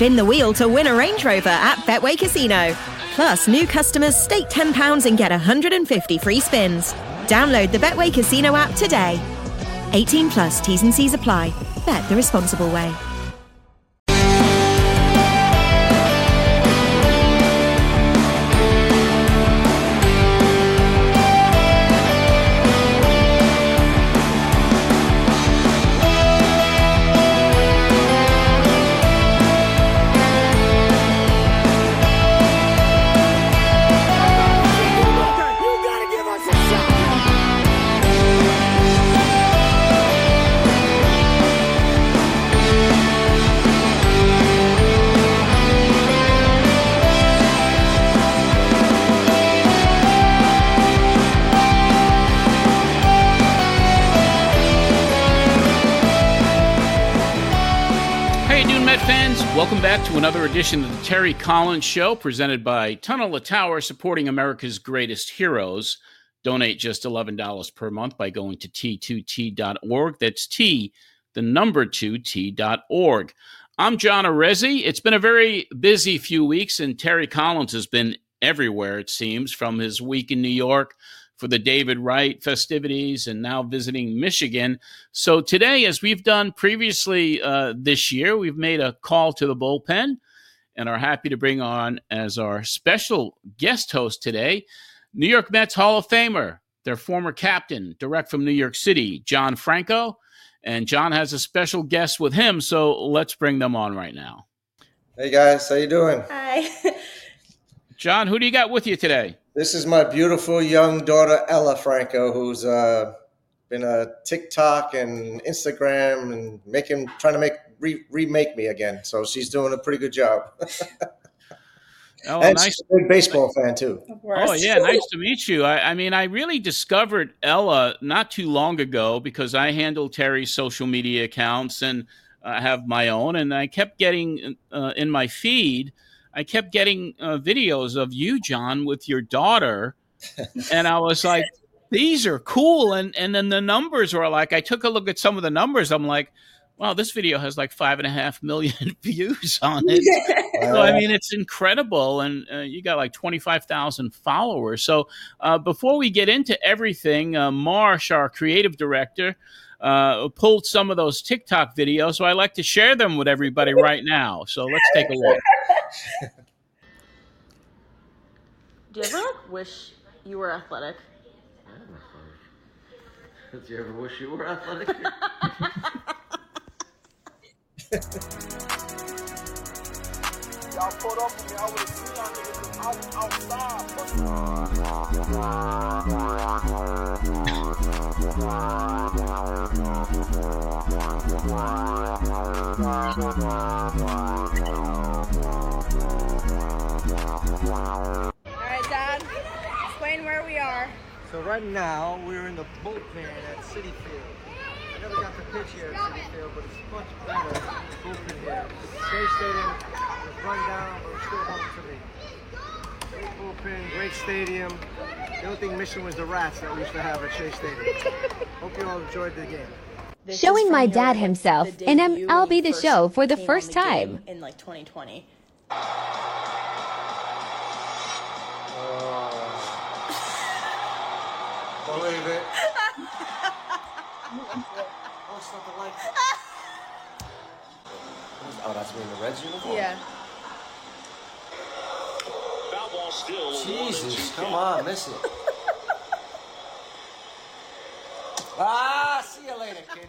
Spin the wheel to win a Range Rover at Betway Casino. Plus, new customers stake £10 and get 150 free spins. Download the Betway Casino app today. 18 plus, T's and C's apply. Bet the responsible way. Welcome back to another edition of the Terry Collins Show, presented by Tunnel of Tower, supporting America's greatest heroes. Donate just $11 per month by going to T2T.org. That's T, the number 2T.org. I'm John Arezzi. It's been a very busy few weeks, and Terry Collins has been everywhere, it seems, from his week in New York for the David Wright festivities and now visiting Michigan. So today, as we've done previously this year, we've made a call to the bullpen and are happy to bring on as our special guest host today, New York Mets Hall of Famer, their former captain, direct from New York City, John Franco. And John has a special guest with him, so let's bring them on right now. Hey guys, how you doing? Hi. John, who do you got with you today? This is my beautiful young daughter, Ella Franco, who's been a TikTok and Instagram and trying to remake me again. So she's doing a pretty good job. Oh, and nice. She's a big baseball fan too. Oh, yeah. Nice to meet you. I mean, I really discovered Ella not too long ago because I handle Terry's social media accounts and I have my own. And I kept getting in my feed, videos of you, John, with your daughter. And I was like, these are cool. And then the numbers were like, I took a look at some of the numbers. I'm like, wow, this video has like 5.5 million views on it. So, I mean, it's incredible. And you got like 25,000 followers. So before we get into everything, Marsh, our creative director, pulled some of those TikTok videos. So I like to share them with everybody right now. So let's take a look. Do you ever wish you were athletic? Did you ever wish you were athletic? Y'all pulled up with me, I would have seen y'all niggas I was outside. Alright, Dad, explain where we are. So right now, we're in the bullpen at Citi Field. I never got to pitch here at Citi Field, but it's much better than the bullpen here. Shea Stadium is run down, but it's still home to me. Great bullpen, great stadium. The only thing missing was the rats that we used to have at Shea Stadium. Hope you all enjoyed the game. Showing my dad himself in MLB The Show for the first time. In like 2020. Believe it. Oh, it's not the light. Oh, that's me in the Reds uniform? Yeah. Foul ball still. Jesus, come on, miss it. See you later, kid.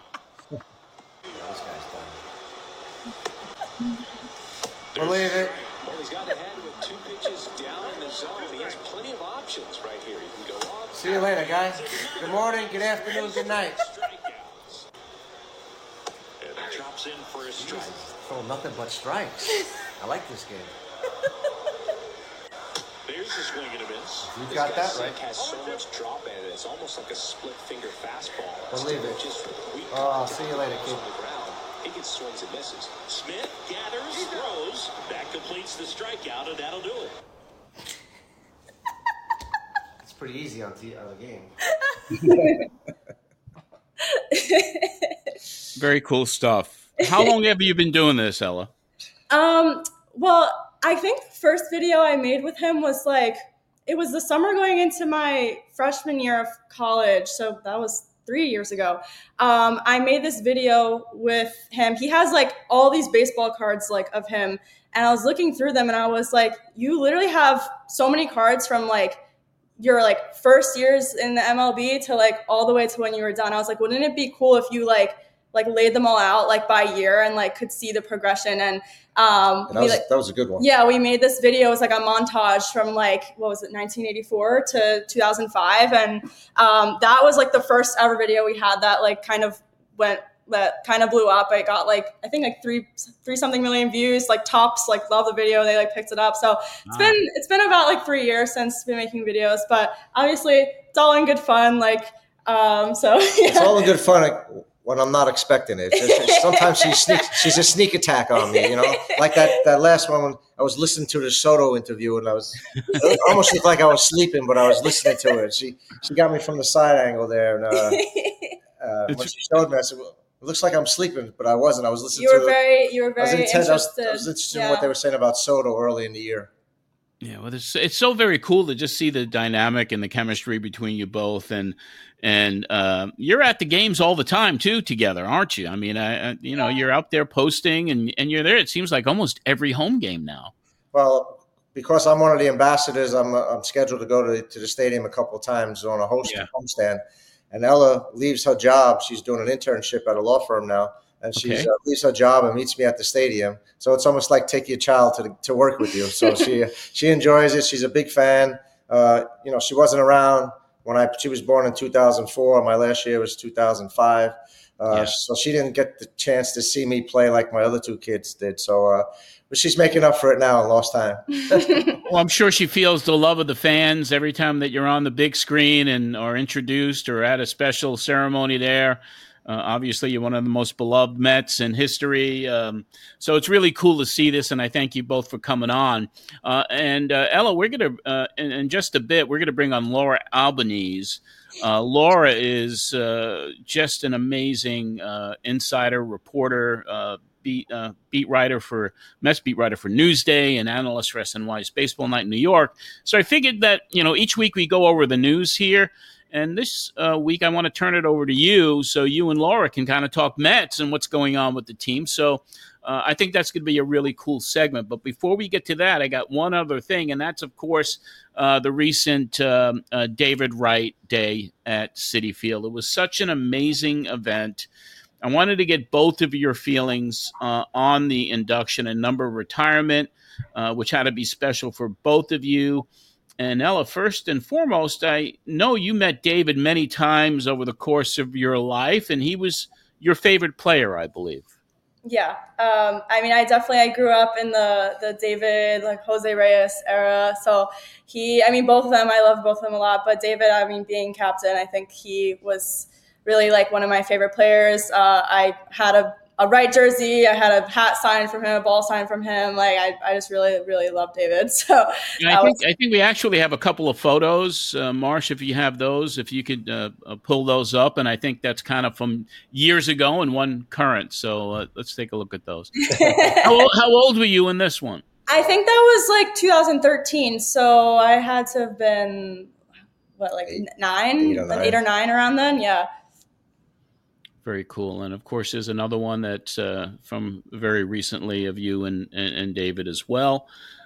This guy's done. Believe it. Well, he's got ahead with 2 pitches down in the zone. He has plenty of options right here. He can go off. See you later, guys. Good morning, good afternoon, good night. Strikeouts. And he drops in for a strike. Throw nothing but strikes. I like this game. There's the swing and a miss. You got that right. Has so much drop in it. It's almost like a split finger fastball. Believe it. See you later, kid. He gets swings and misses. Smith gathers, throws. That completes the strikeout, and that'll do it. It's pretty easy on the game. Very cool stuff. How long have you been doing this, Ella? Well, I think the first video I made with him was it was the summer going into my freshman year of college. So that was 3 years ago. I made this video with him. He has all these baseball cards of him. And I was looking through them and I was like, you literally have so many cards from your first years in the MLB to all the way to when you were done. I was like, wouldn't it be cool if you laid them all out by year and could see the progression? And that was a good one. Yeah, we made this video. It was a montage from 1984 to 2005, and that was the first ever video we had that that kind of blew up. It got I think three something million views. Tops love the video. They picked it up. So it's been about 3 years since we've been making videos, but obviously it's all in good fun. So yeah. It's all in good fun when I'm not expecting it. Sometimes she's a sneak attack on me, like that last one when I was listening to the Soto interview and it almost looked like I was sleeping, but I was listening to it. She got me from the side angle there. And when she showed me, I said, well, it looks like I'm sleeping, but I wasn't. I was listening You were very interested. I was interested in what they were saying about Soto early in the year. Yeah, well, it's so very cool to just see the dynamic and the chemistry between you both, and you're at the games all the time too together, aren't you? I mean, you're out there posting and you're there. It seems like almost every home game now. Well, because I'm one of the ambassadors, I'm scheduled to go to the stadium a couple of times on a homestand. And Ella leaves her job. She's doing an internship at a law firm now. And she leaves her job and meets me at the stadium. So it's almost like take your child to work with you. So she enjoys it. She's a big fan. She wasn't around when she was born in 2004. My last year was 2005. So she didn't get the chance to see me play like my other two kids did. So but she's making up for it now in lost time. Well, I'm sure she feels the love of the fans every time that you're on the big screen and are introduced or at a special ceremony there. Obviously, you're one of the most beloved Mets in history. So it's really cool to see this, and I thank you both for coming on. And Ella, we're going to, in just a bit, we're going to bring on Laura Albanese. Laura is just an amazing insider reporter, beat writer for Mets beat writer for Newsday and analyst for SNY's Baseball Night in New York. So I figured that, each week we go over the news here. And this week, I want to turn it over to you so you and Laura can kind of talk Mets and what's going on with the team. So I think that's going to be a really cool segment. But before we get to that, I got one other thing, and that's, of course, the recent David Wright Day at Citi Field. It was such an amazing event. I wanted to get both of your feelings on the induction and number retirement, which had to be special for both of you. And Ella, first and foremost, I know you met David many times over the course of your life, and he was your favorite player, I believe. Yeah. I grew up in the David, Jose Reyes era. So both of them, I love both of them a lot. But David, being captain, I think he was really one of my favorite players. I had a Wright jersey. I had a hat signed from him, a ball signed from him. I just really, really love David. So I think we actually have a couple of photos, Marsh, if you have those, if you could pull those up. And I think that's kind of from years ago and one current. So let's take a look at those. How old were you in this one? I think that was 2013. So I had to have been, 8 or 9 around then. Yeah. Very cool. And of course, there's another one that's from very recently of you and David as well.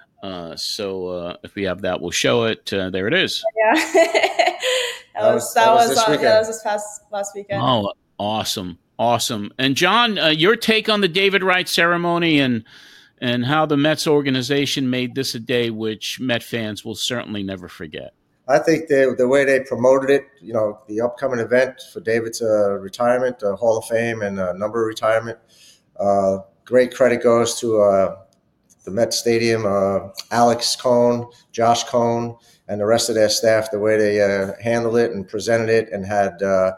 So if we have that, we'll show it. There it is. Yeah. that was this past last weekend. Oh, awesome. Awesome. And John, your take on the David Wright ceremony and how the Mets organization made this a day which Met fans will certainly never forget. I think the way they promoted it, the upcoming event for David's retirement, Hall of Fame and number retirement, great credit goes to the Met Stadium, Alex Cohn, Josh Cohn, and the rest of their staff, the way they handled it and presented it and had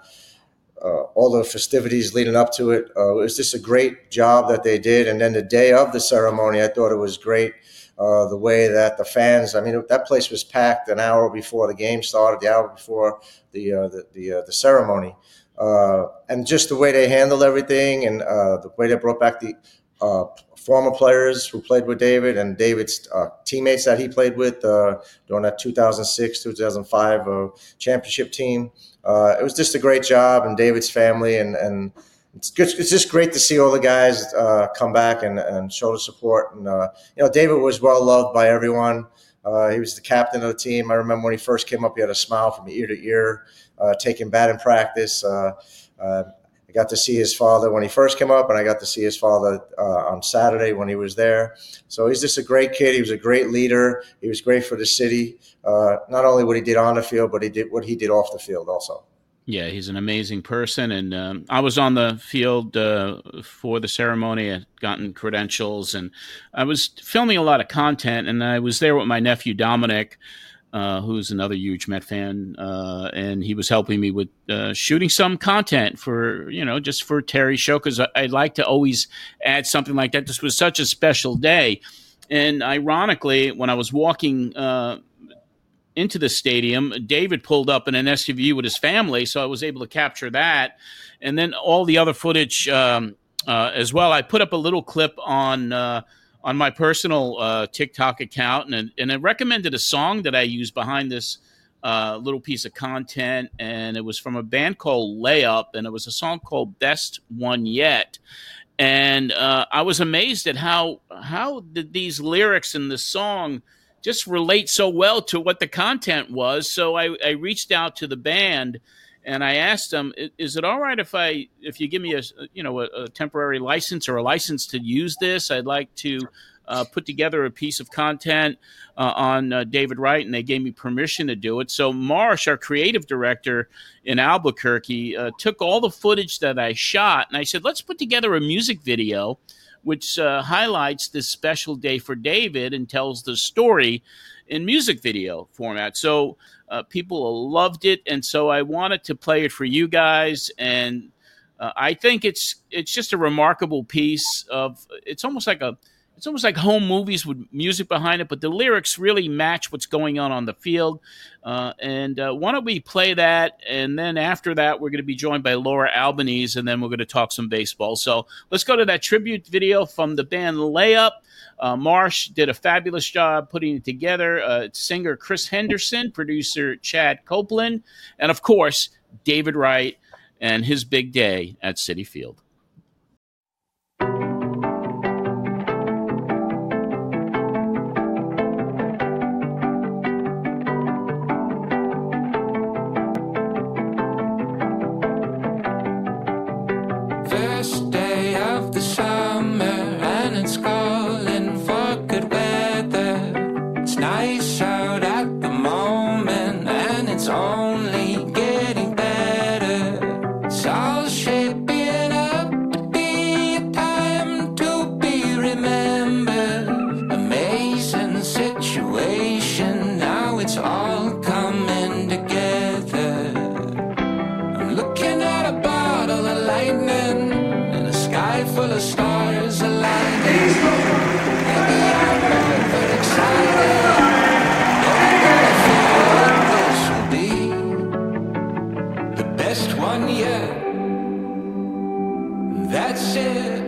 all the festivities leading up to it. It was just a great job that they did. And then the day of the ceremony, I thought it was great. The way that the fans, that place was packed an hour before the game started, the hour before the ceremony. And just the way they handled everything and the way they brought back former players who played with David and David's teammates that he played with during that 2006-2005 championship team. It was just a great job, and David's family, and it's just great to see all the guys come back and show the support. And David was well loved by everyone. He was the captain of the team. I remember when he first came up, he had a smile from ear to ear, taking batting practice. I got to see his father when he first came up, and I got to see his father on Saturday when he was there. So he's just a great kid. He was a great leader. He was great for the city. Not only what he did on the field, but what he did off the field also. Yeah, he's an amazing person. And I was on the field for the ceremony. I'd gotten credentials, and I was filming a lot of content, and I was there with my nephew, Dominic, who's another huge Met fan, and he was helping me with shooting some content for, just for Terry's show, because I'd like to always add something like that. This was such a special day. And ironically, when I was walking into the stadium, David pulled up in an SUV with his family, so I was able to capture that. And then all the other footage as well. I put up a little clip on my personal TikTok account, and I recommended a song that I use behind this little piece of content, and it was from a band called Layup, and it was a song called Best One Yet. And I was amazed at how these lyrics in the song just relate so well to what the content was. So I reached out to the band, and I asked them, "Is it all right if you give me a temporary license or a license to use this? I'd like to put together a piece of content on David Wright," and they gave me permission to do it. So Marsh, our creative director in Albuquerque, took all the footage that I shot, and I said, "Let's put together a music video which highlights this special day for David and tells the story in music video format." So people loved it, and so I wanted to play it for you guys. And I think it's just a remarkable piece of. It's almost like home movies with music behind it, but the lyrics really match what's going on the field. And why don't we play that? And then after that, we're going to be joined by Laura Albanese, and then we're going to talk some baseball. So let's go to that tribute video from the band Layup. Marsh did a fabulous job putting it together. Singer Chris Henderson, producer Chad Copeland, and of course, David Wright and his big day at Citi Field. First day of the summer, and it's calling for good weather. It's nice out at the moment, and it's only getting better. It's all shaping up to be a time to be remembered. Amazing situation, now it's all coming together. I'm looking at a bottle of lightning and a sky full of stars aligning. Maybe I'm overexcited. Never gonna feel like this will be the best one yet. That's it.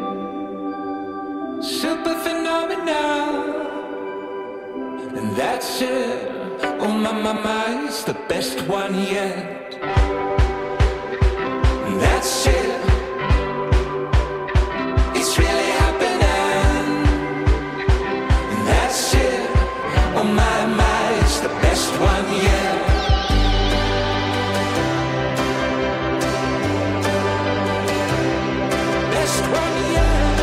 Super phenomenal. And that's it. Oh my, it's the best one yet. That's it. It's really happening. And that's it. Oh my, it's the best one yet. Best one yet.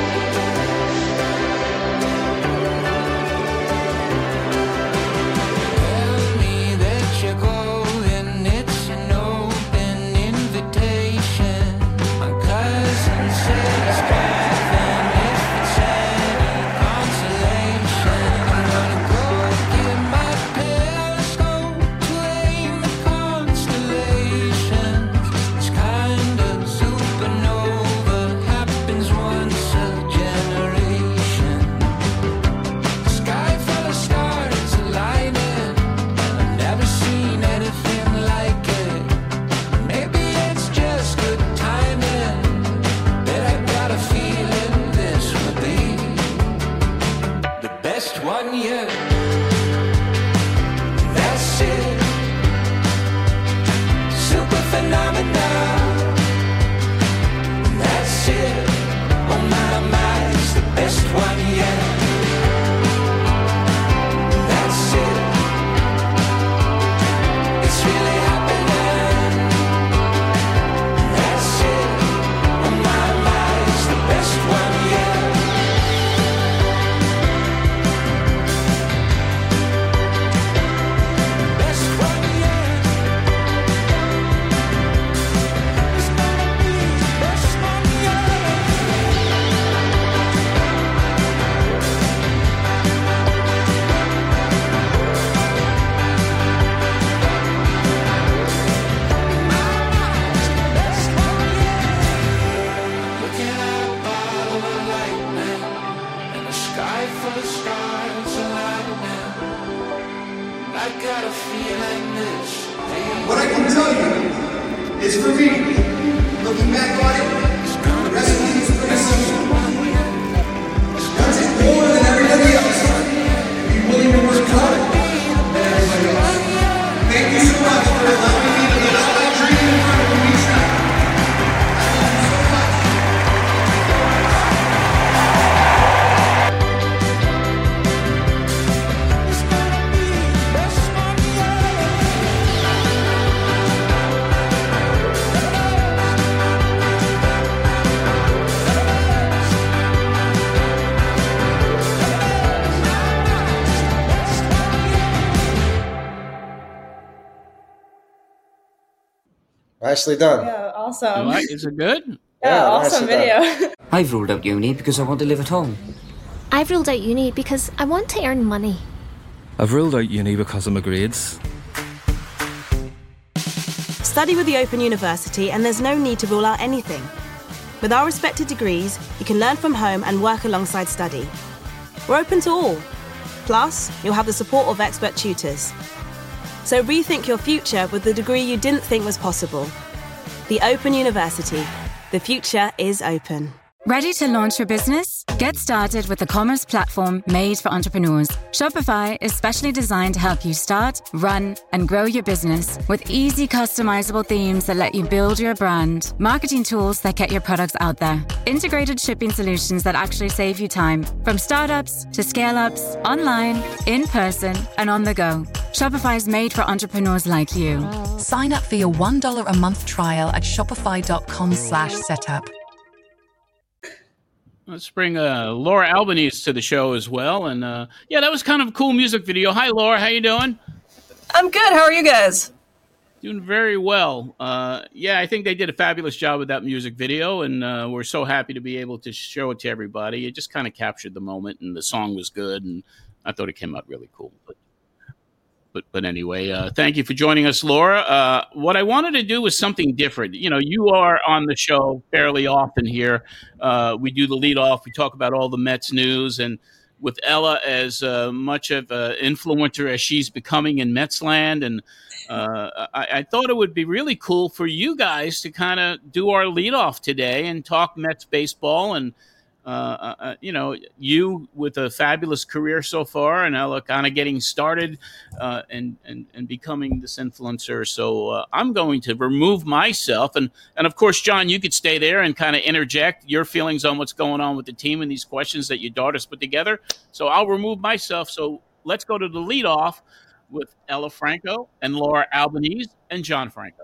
Tell me that you're going. It's an open invitation. 1 year. That's it. Super phenomenal. That's it. Oh my, it's the best 1 year. That's it. It's really happening. That's it. Oh my, it's the best 1 year. What I can tell you is, for me, looking back on it, the recipe is pretty simple. Gotta take more than everybody else and be willing to work harder than everybody else. Thank you so much for allowing me to live my dream in front of you each night. Nicely done. Yeah, awesome. Is it good? Yeah, awesome video. I've ruled out uni because I want to live at home. I've ruled out uni because I want to earn money. I've ruled out uni because of my grades. Study with the Open University and there's no need to rule out anything. With our respected degrees, you can learn from home and work alongside study. We're open to all. Plus, you'll have the support of expert tutors. So rethink your future with the degree you didn't think was possible. The Open University. The future is open. Ready to launch your business? Get started with the commerce platform made for entrepreneurs. Shopify is specially designed to help you start, run, and grow your business with easy customizable themes that let you build your brand, marketing tools that get your products out there, integrated shipping solutions that actually save you time, from startups to scale-ups, online, in person, and on the go. Shopify is made for entrepreneurs like you. Sign up for your $1 a month trial at shopify.com/setup. Let's bring Laura Albanese to the show as well. And yeah, that was kind of a cool music video. Hi, Laura. How you doing? I'm good. How are you guys? Doing very well. Yeah, I think they did a fabulous job with that music video, and we're so happy to be able to show it to everybody. It just kind of captured the moment, and the song was good, and I thought it came out really cool. But anyway, thank you for joining us, Laura. What I wanted to do was something different. You know, you are on the show fairly often here. We do the lead off. We talk about all the Mets news. And with Ella as much of an influencer as she's becoming in Mets land, and I thought it would be really cool for you guys to kind of do our lead off today and talk Mets baseball. And you know, you with a fabulous career so far, and Ella kind of getting started and becoming this influencer. So I'm going to remove myself, and of course, John, you could stay there and kind of interject your feelings on what's going on with the team and these questions that your daughter's put together. So I'll remove myself. So let's go to the leadoff with Ella Franco and Laura Albanese and John Franco.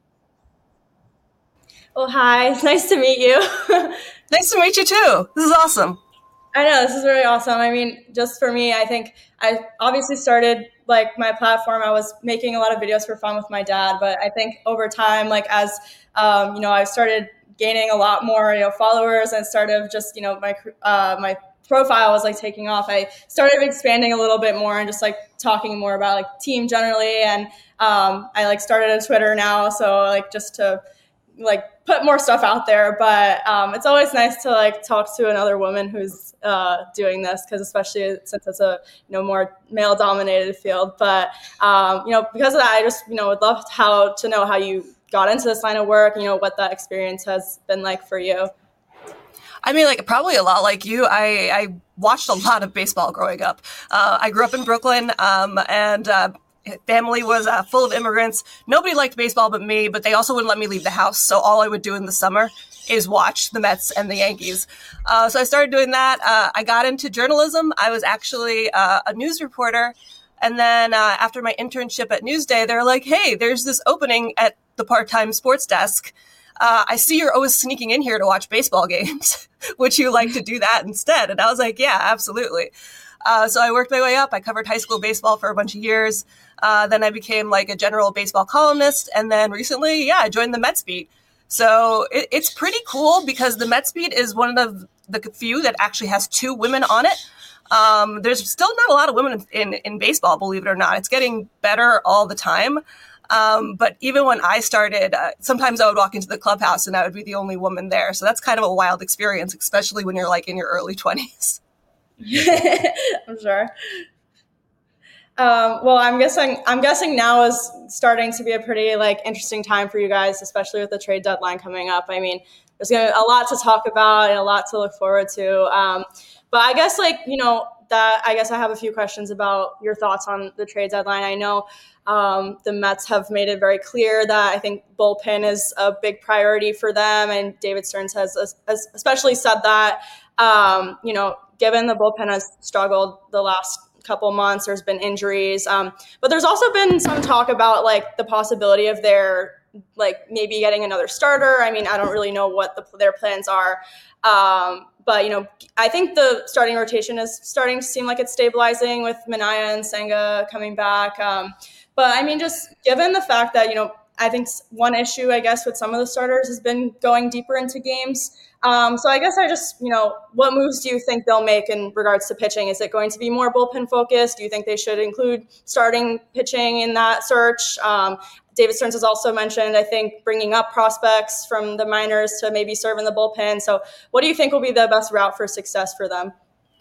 Well, hi. Nice to meet you. Nice to meet you too. This is awesome. I know, this is really awesome. I mean, just for me, I think I obviously started like my platform. I was making a lot of videos for fun with my dad, but I think over time, like as you know, I started gaining a lot more, you know, followers, and started just, you know, my profile was like taking off. I started expanding a little bit more and just like talking more about like team generally, and I like started a Twitter now, so like just to like put more stuff out there. But it's always nice to like talk to another woman who's doing this, because especially since it's a, you know, more male dominated field. But you know, because of that, I just, you know, would love to know how you got into this line of work, you know, what that experience has been like for you. I mean, like, probably a lot like you. I watched a lot of baseball growing up. I grew up in Brooklyn, and family was full of immigrants. Nobody liked baseball but me, but they also wouldn't let me leave the house. So all I would do in the summer is watch the Mets and the Yankees. So I started doing that. I got into journalism. I was actually a news reporter. And then after my internship at Newsday, they're like, hey, there's this opening at the part-time sports desk. I see you're always sneaking in here to watch baseball games. Would you like to do that instead? And I was like, yeah, absolutely. So I worked my way up. I covered high school baseball for a bunch of years. Then I became like a general baseball columnist. And then recently, I joined the Mets beat. So it's pretty cool because the Mets beat is one of the few that actually has 2 women on it. There's still not a lot of women in baseball, believe it or not. It's getting better all the time. But even when I started, sometimes I would walk into the clubhouse and I would be the only woman there. So that's kind of a wild experience, especially when you're like in your early 20s. I'm sure. Well, I'm guessing now is starting to be a pretty like interesting time for you guys, especially with the trade deadline coming up. I mean, there's gonna be a lot to talk about and a lot to look forward to. But I guess I guess I have a few questions about your thoughts on the trade deadline. I know the Mets have made it very clear that I think bullpen is a big priority for them, and David Stearns has especially said that. Given the bullpen has struggled the last couple months, there's been injuries, but there's also been some talk about like the possibility of their like maybe getting another starter. I mean, I don't really know what their plans are, but I think the starting rotation is starting to seem like it's stabilizing with Minaya and Senga coming back. But I mean, just given the fact that I think one issue, I guess, with some of the starters has been going deeper into games. So I guess I just, what moves do you think they'll make in regards to pitching? Is it going to be more bullpen focused? Do you think they should include starting pitching in that search? David Stearns has also mentioned, I think, bringing up prospects from the minors to maybe serve in the bullpen. So what do you think will be the best route for success for them?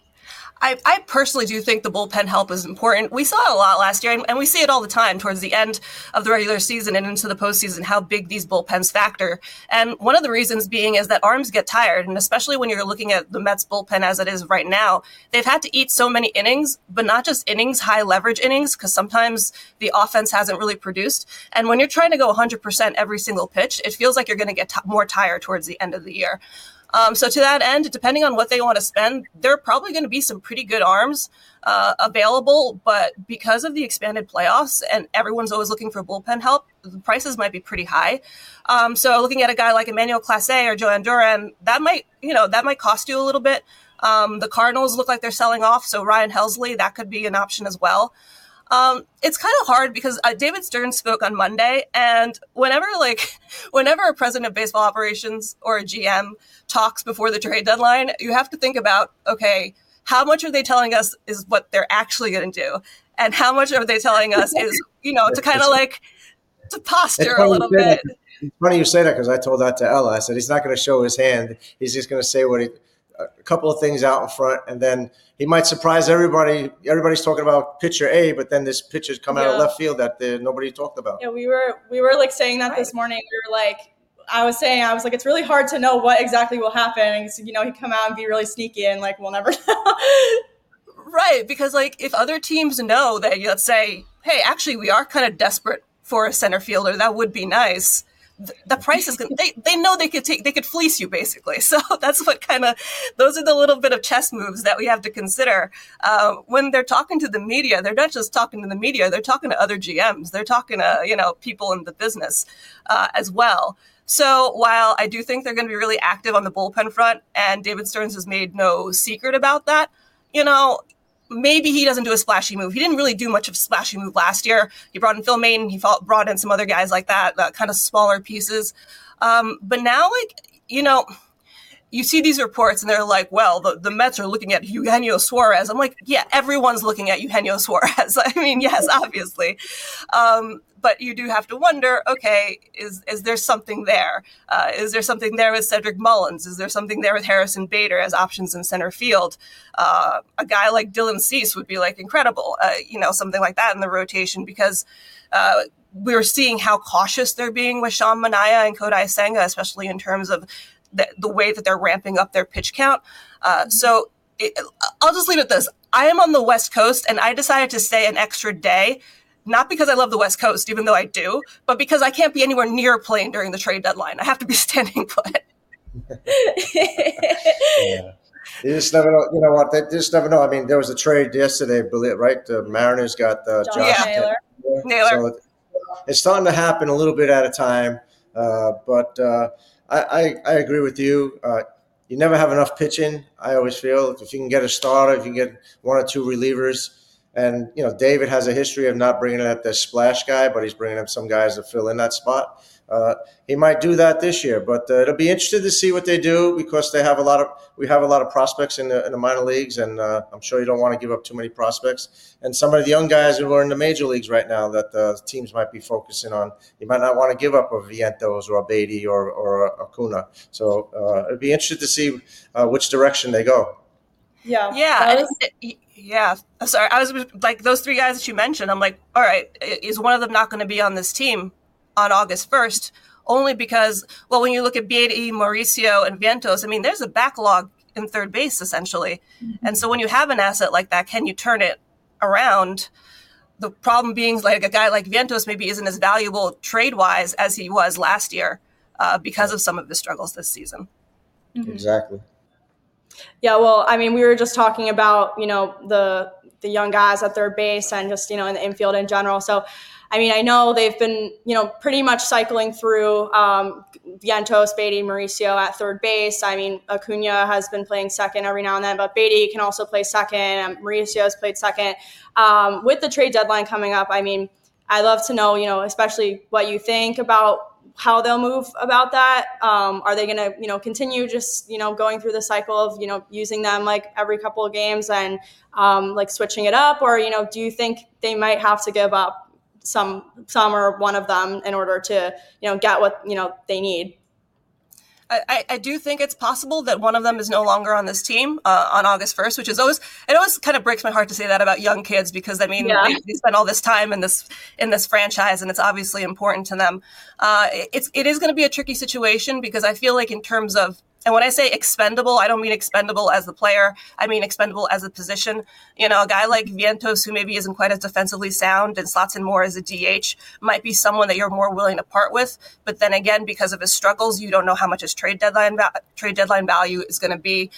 I personally do think the bullpen help is important. We saw it a lot last year, and we see it all the time towards the end of the regular season and into the postseason, how big these bullpens factor. And one of the reasons being is that arms get tired, and especially when you're looking at the Mets bullpen as it is right now, they've had to eat so many innings, but not just innings, high leverage innings, because sometimes the offense hasn't really produced. And when you're trying to go 100% every single pitch, it feels like you're going to get more tired towards the end of the year. So to that end, depending on what they want to spend, there are probably going to be some pretty good arms available. But because of the expanded playoffs and everyone's always looking for bullpen help, the prices might be pretty high. So looking at a guy like Emmanuel Clase or Joan Duran, that might cost you a little bit. The Cardinals look like they're selling off, so Ryan Helsley, that could be an option as well. It's kind of hard because David Stearns spoke on Monday, and whenever a president of baseball operations or a GM talks before the trade deadline, you have to think about, okay, how much are they telling us is what they're actually going to do? And how much are they telling us is, to kind of like to posture a little bit. It's funny you say that because I told that to Ella. I said, he's not going to show his hand. He's just going to say a couple of things out in front, and then he might surprise everybody. Everybody's talking about pitcher A, but then this pitcher's coming out of left field that nobody talked about. Yeah, we were like saying that this morning. We were like, I was like, it's really hard to know what exactly will happen. And he'd come out and be really sneaky, and like we'll never know. Right, because like if other teams know that, let's say, hey, actually we are kind of desperate for a center fielder, that would be nice. The price is going. They know they could fleece you basically. So that's what those are the little bit of chess moves that we have to consider when they're talking to the media. They're not just talking to the media; they're talking to other GMs. They're talking to people in the business as well. So while I do think they're going to be really active on the bullpen front, and David Stearns has made no secret about that, maybe he doesn't do a splashy move. He didn't really do much of a splashy move last year. He brought in Phil Maton. He brought in some other guys like that kind of smaller pieces. But now, you see these reports and they're like, well, the Mets are looking at Eugenio Suarez. I'm like, yeah, everyone's looking at Eugenio Suarez. I mean, yes, obviously. But you do have to wonder, okay, is there something there? Is there something there with Cedric Mullins? Is there something there with Harrison Bader as options in center field? A guy like Dylan Cease would be like incredible, something like that in the rotation, because we're seeing how cautious they're being with Sean Manaea and Kodai Senga, especially in terms of the way that they're ramping up their pitch count. So I'll just leave it at this. I am on the West Coast, and I decided to stay an extra day, not because I love the West Coast, even though I do, but because I can't be anywhere near a plane during the trade deadline. I have to be standing put. Yeah. You just never know. You know what? They just never know. I mean, there was a trade yesterday, right? The Mariners got Josh Naylor. So it's starting to happen a little bit at a time. But I agree with you. You never have enough pitching. I always feel if you can get a starter, if you can get one or two relievers. And, you know, David has a history of not bringing up the splash guy, but he's bringing up some guys to fill in that spot. He might do that this year, but it'll be interesting to see what they do because we have a lot of prospects in the minor leagues, and I'm sure you don't want to give up too many prospects. And some of the young guys who are in the major leagues right now that teams might be focusing on, you might not want to give up a Vientos or a Beatty or a Acuna. So it'll be interesting to see which direction they go. Yeah. Yeah. Sorry. I was like, those three guys that you mentioned, I'm like, all right, is one of them not going to be on this team on August 1st? Only because, well, when you look at Beatty, Mauricio, and Vientos, I mean, there's a backlog in third base, essentially. Mm-hmm. And so when you have an asset like that, can you turn it around? The problem being, like, a guy like Vientos maybe isn't as valuable trade-wise as he was last year because of some of the struggles this season. Mm-hmm. Exactly. Yeah, well, I mean, we were just talking about, you know, the young guys at third base and just, you know, in the infield in general. So, I mean, I know they've been, you know, pretty much cycling through Vientos, Beatty, Mauricio at third base. I mean, Acuna has been playing second every now and then, but Beatty can also play second. Mauricio has played second. With the trade deadline coming up, I mean, I'd love to know, you know, especially what you think about how they'll move about that. Are they going to, you know, continue just, you know, going through the cycle of, you know, using them like every couple of games and like switching it up? Or, you know, do you think they might have to give up some or one of them in order to, you know, get what, you know, they need? I do think it's possible that one of them is no longer on this team on August 1st, which is always kind of breaks my heart to say that about young kids, because I mean, they spend all this time in this franchise, and it's obviously important to them. It is going to be a tricky situation because I feel like in terms of, and when I say expendable, I don't mean expendable as the player. I mean expendable as a position. You know, a guy like Vientos, who maybe isn't quite as defensively sound and slots in more as a DH, might be someone that you're more willing to part with. But then again, because of his struggles, you don't know how much his trade deadline value is going to be.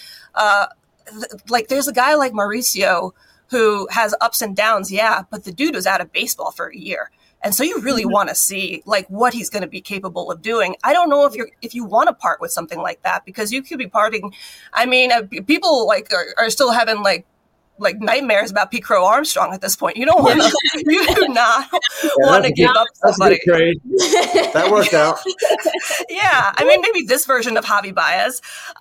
Like, there's a guy like Mauricio who has ups and downs, but the dude was out of baseball for a year. And so you really want to see like what he's going to be capable of doing. I don't know if you want to part with something like that, because you could be parting. I mean, people like are still having like nightmares about Pete Crow Armstrong at this point. You don't want to. You do not want to give up somebody. That worked out. Yeah, I mean, maybe this version of Javi Baez.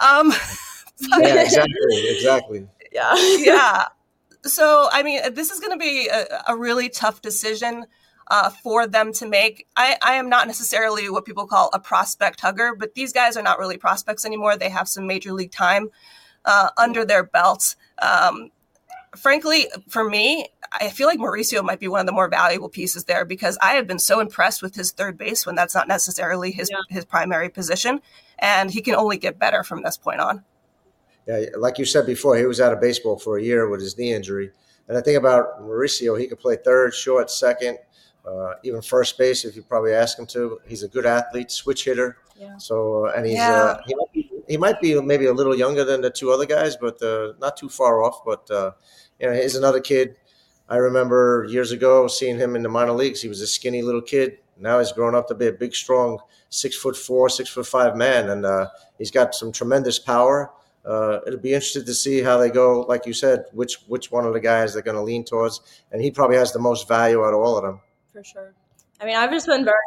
Yeah, exactly. Yeah. So, I mean, this is going to be a really tough decision for them to make. I am not necessarily what people call a prospect hugger, but these guys are not really prospects anymore. They have some major league time under their belts. Frankly, for me, I feel like Mauricio might be one of the more valuable pieces there, because I have been so impressed with his third base when that's not necessarily his primary position, and he can only get better from this point on. Yeah, like you said before, he was out of baseball for a year with his knee injury. And I think about Mauricio, he could play third, short, second, even first base if you probably ask him to. He's a good athlete, switch hitter. Yeah. So, and he's he might be maybe a little younger than the two other guys, but not too far off. But you know, he's another kid. I remember years ago seeing him in the minor leagues. He was a skinny little kid. Now he's grown up to be a big, strong 6'4", 6'5" man, and he's got some tremendous power. It'll be interesting to see how they go. Like you said, which one of the guys they're going to lean towards, and he probably has the most value out of all of them. For sure. I mean, I've just been very.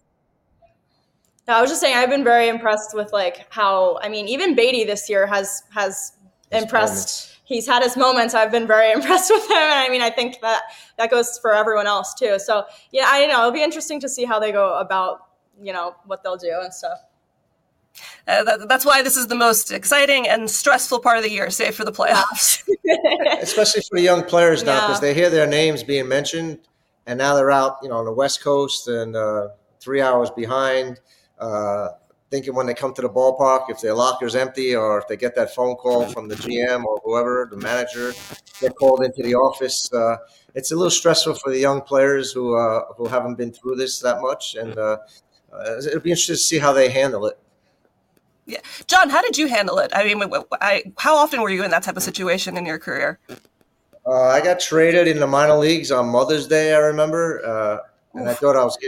I was just saying, I've been very impressed with like how. I mean, even Beatty this year has impressed. Moments. He's had his moments. I've been very impressed with him, and I mean, I think that goes for everyone else too. So yeah, I know it'll be interesting to see how they go about, you know, what they'll do and stuff. That's why this is the most exciting and stressful part of the year, save for the playoffs. Especially for the young players now, because they hear their names being mentioned, and now they're out, you know, on the West Coast and 3 hours behind. thinking when they come to the ballpark, if their locker's empty or if they get that phone call from the GM or whoever, the manager, get called into the office. It's a little stressful for the young players who haven't been through this that much, and it'll be interesting to see how they handle it. Yeah, John, how did you handle it? I mean, how often were you in that type of situation in your career? I got traded in the minor leagues on Mother's Day, I remember, and I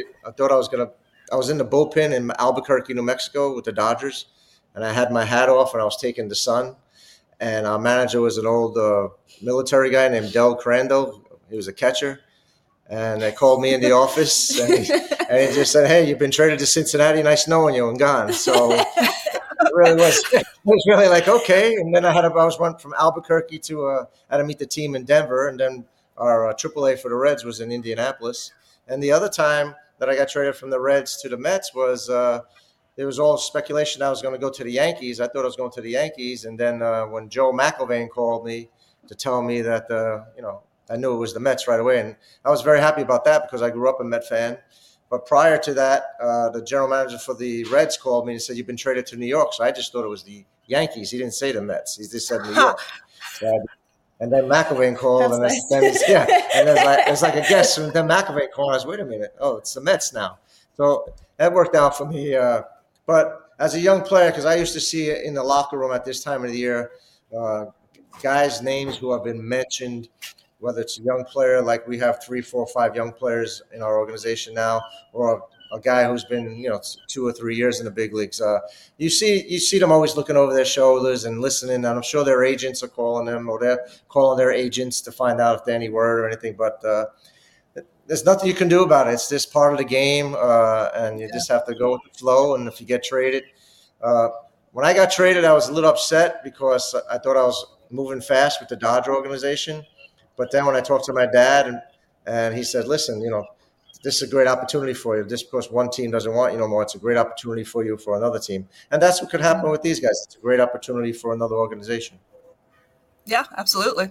was in the bullpen in Albuquerque, New Mexico with the Dodgers, and I had my hat off and I was taking the sun, and our manager was an old military guy named Del Crandall. He was a catcher, and they called me in the office, and he just said, "Hey, you've been traded to Cincinnati. Nice knowing you," and gone. So it really was. It was really like, okay. And then I went from Albuquerque to I had to meet the team in Denver, and then our AAA for the Reds was in Indianapolis. And the other time that I got traded from the Reds to the Mets was there was all speculation I was going to go to the Yankees. I thought I was going to the Yankees, and then when Joe McIlvaine called me to tell me that I knew it was the Mets right away, and I was very happy about that because I grew up a Met fan. But prior to that, the general manager for the Reds called me and said, "You've been traded to New York." So I just thought it was the Yankees. He didn't say the Mets. He just said New York. And then McIlvaine called, and nice. And there's like a guess. And then McIlvaine called. I was, wait a minute, oh, it's the Mets now. So that worked out for me. But as a young player, because I used to see in the locker room at this time of the year, guys' names who have been mentioned, whether it's a young player, like we have 3, 4, 5 young players in our organization now, or a guy who's been 2 or 3 years in the big leagues. You see them always looking over their shoulders and listening, and I'm sure their agents are calling them, or they're calling their agents to find out if they're any word or anything. But there's nothing you can do about it. It's just part of the game, and you just have to go with the flow. And if you get traded, when I got traded, I was a little upset because I thought I was moving fast with the Dodger organization. But then when I talked to my dad, and he said, "Listen, this is a great opportunity for you. Just because one team doesn't want you no more, it's a great opportunity for you for another team." And that's what could happen with these guys. It's a great opportunity for another organization. Yeah, absolutely.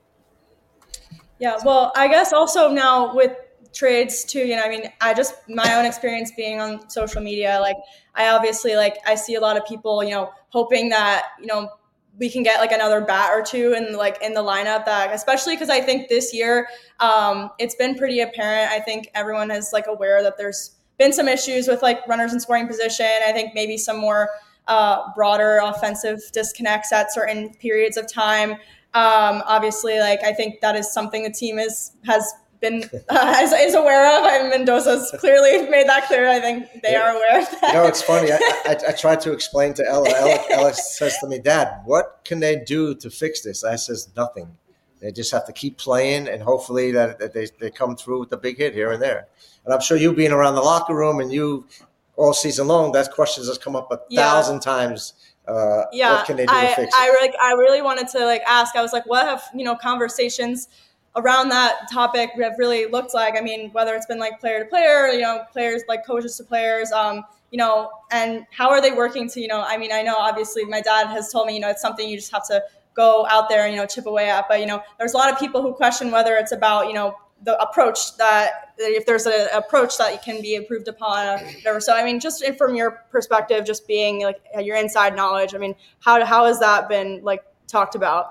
Yeah, well, I guess also now with trades too, I just, my own experience being on social media, I obviously, I see a lot of people, hoping that, we can get another bat or two in the lineup, that especially because I think this year it's been pretty apparent. I think everyone is aware that there's been some issues with runners in scoring position. I think maybe some more broader offensive disconnects at certain periods of time. Obviously, I think that is something the team has been is aware of. Mendoza's clearly made that clear. I think they are aware of that. It's funny. I tried to explain to Ella. Ella says to me, "Dad, what can they do to fix this?" I says, "Nothing. They just have to keep playing, and hopefully that they come through with a big hit here and there." And I'm sure you being around the locker room and you all season long, that question has come up 1,000 times. What can they do to fix it? I really wanted to ask. I was what have conversations around that topic have really looked like? I mean, whether it's been player to player, players coaches to players, and how are they working to, I know obviously my dad has told me, it's something you just have to go out there and, chip away at. But, there's a lot of people who question whether it's about, the approach, that if there's an approach that can be improved upon or whatever. So, just from your perspective, just being your inside knowledge, how has that been talked about?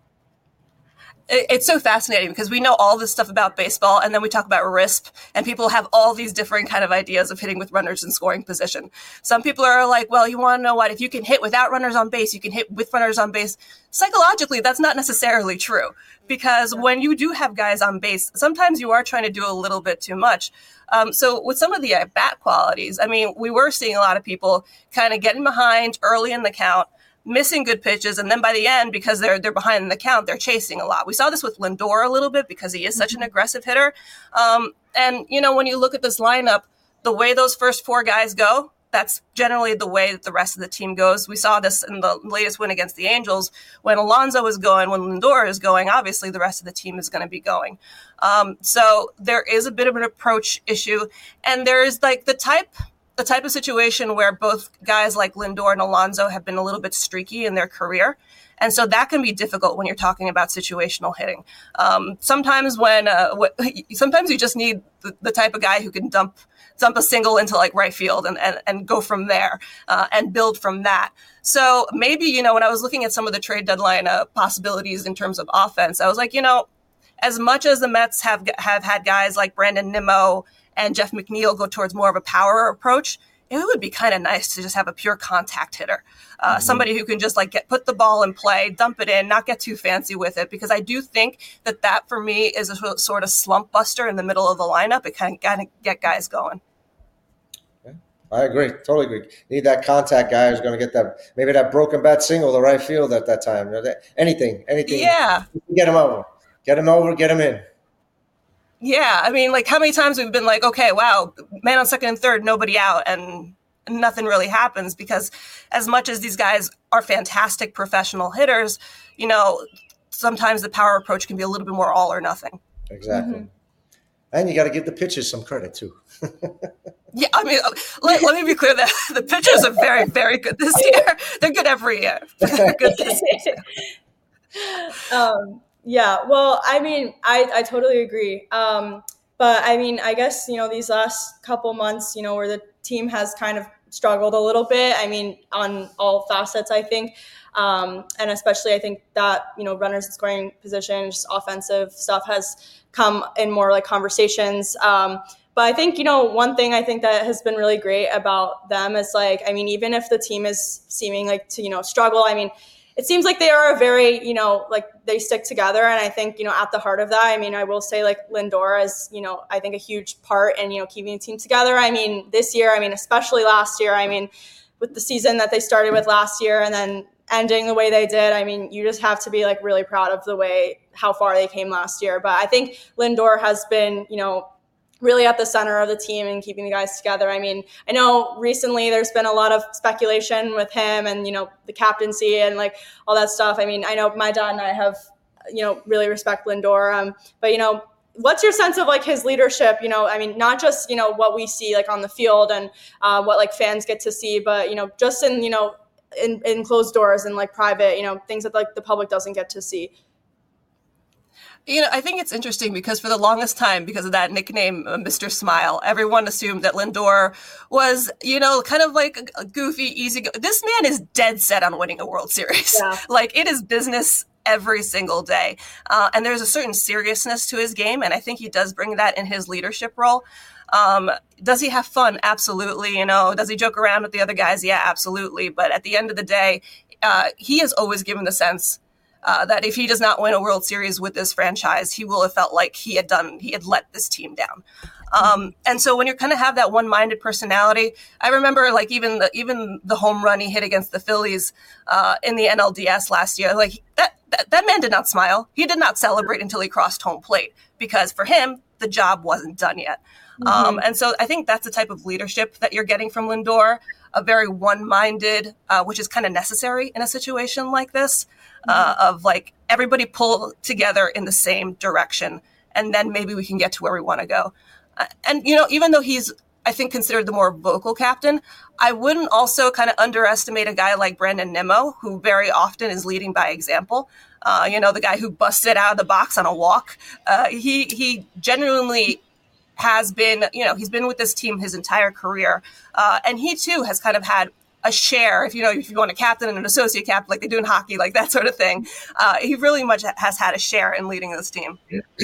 It's so fascinating because we know all this stuff about baseball, and then we talk about RISP, and people have all these different kind of ideas of hitting with runners in scoring position. Some people are well, you want to know what? If you can hit without runners on base, you can hit with runners on base. Psychologically, that's not necessarily true, because when you do have guys on base, sometimes you are trying to do a little bit too much. So with some of the bat qualities, we were seeing a lot of people kind of getting behind early in the count, missing good pitches, and then by the end, because they're behind in the count, they're chasing a lot. We saw this with Lindor a little bit because he is such an aggressive hitter. And when you look at this lineup, the way those first 4 guys go, that's generally the way that the rest of the team goes. We saw this in the latest win against the Angels. When Alonso is going, when Lindor is going, obviously the rest of the team is going to be going. So there is a bit of an approach issue, and there's the type of situation where both guys like Lindor and Alonso have been a little bit streaky in their career. And so that can be difficult when you're talking about situational hitting. Sometimes sometimes you just need the type of guy who can dump a single into like right field and go from there and build from that. So maybe, when I was looking at some of the trade deadline possibilities in terms of offense, I was like, as much as the Mets have had guys like Brandon Nimmo and Jeff McNeil go towards more of a power approach, it would be kind of nice to just have a pure contact hitter, somebody who can just like put the ball in play, dump it in, not get too fancy with it. Because I do think that for me is a sort of slump buster in the middle of the lineup. It kind of get guys going. I agree. Totally agree. Need that contact guy who's going to get that broken bat single to right field at that time. Anything. Yeah. Get him over. Get him in. Yeah. I mean, like how many times we've been like, okay, wow, man on second and third, nobody out, and nothing really happens, because as much as these guys are fantastic professional hitters, sometimes the power approach can be a little bit more all or nothing. Exactly. Mm-hmm. And you got to give the pitchers some credit too. Yeah, I mean, let me be clear that the pitchers are very, very good this year. They're good every year. They're good this year. Yeah, well, I mean, I totally agree. But I mean, I guess, these last couple months, where the team has kind of struggled a little bit, I mean, on all facets, I think. And especially I think that, runners in scoring position, just offensive stuff has come in more like conversations. But I think, one thing I think that has been really great about them is like, I mean, even if the team is seeming like to, struggle, I mean, it seems like they are a very, like they stick together. And I think, at the heart of that, I mean, I will say like Lindor is, I think a huge part in, keeping the team together. I mean, this year, I mean, especially last year, I mean, with the season that they started with last year and then ending the way they did, I mean, you just have to be like really proud of how far they came last year. But I think Lindor has been, really at the center of the team and keeping the guys together. I mean, I know recently there's been a lot of speculation with him and, the captaincy and like all that stuff. I mean, I know my dad and I have, really respect Lindor. But, what's your sense of like his leadership? I mean, not just, what we see like on the field and what like fans get to see, but, just in, in closed doors and like private, things that like the public doesn't get to see. I think it's interesting because for the longest time, because of that nickname, Mr. Smile, everyone assumed that Lindor was, kind of like a goofy, easy. This man is dead set on winning a World Series. Yeah. Like it is business every single day. And there's a certain seriousness to his game. And I think he does bring that in his leadership role. Does he have fun? Absolutely. Does he joke around with the other guys? Yeah, absolutely. But at the end of the day, he has always given the sense that if he does not win a World Series with this franchise, he will have felt like he had let this team down. And so when you kind of have that one-minded personality, I remember like even the home run he hit against the Phillies in the NLDS last year, like that man did not smile. He did not celebrate until he crossed home plate because for him, the job wasn't done yet. Mm-hmm. And so I think that's the type of leadership that you're getting from Lindor, a very one-minded, which is kind of necessary in a situation like this, of like everybody pull together in the same direction, and then maybe we can get to where we want to go. And, even though he's, I think, considered the more vocal captain, I wouldn't also kind of underestimate a guy like Brandon Nimmo, who very often is leading by example. The guy who busted out of the box on a walk. He genuinely has been, he's been with this team his entire career. And he too has kind of had a share, if you want a captain and an associate captain, like they do in hockey, like that sort of thing. He really much has had a share in leading this team.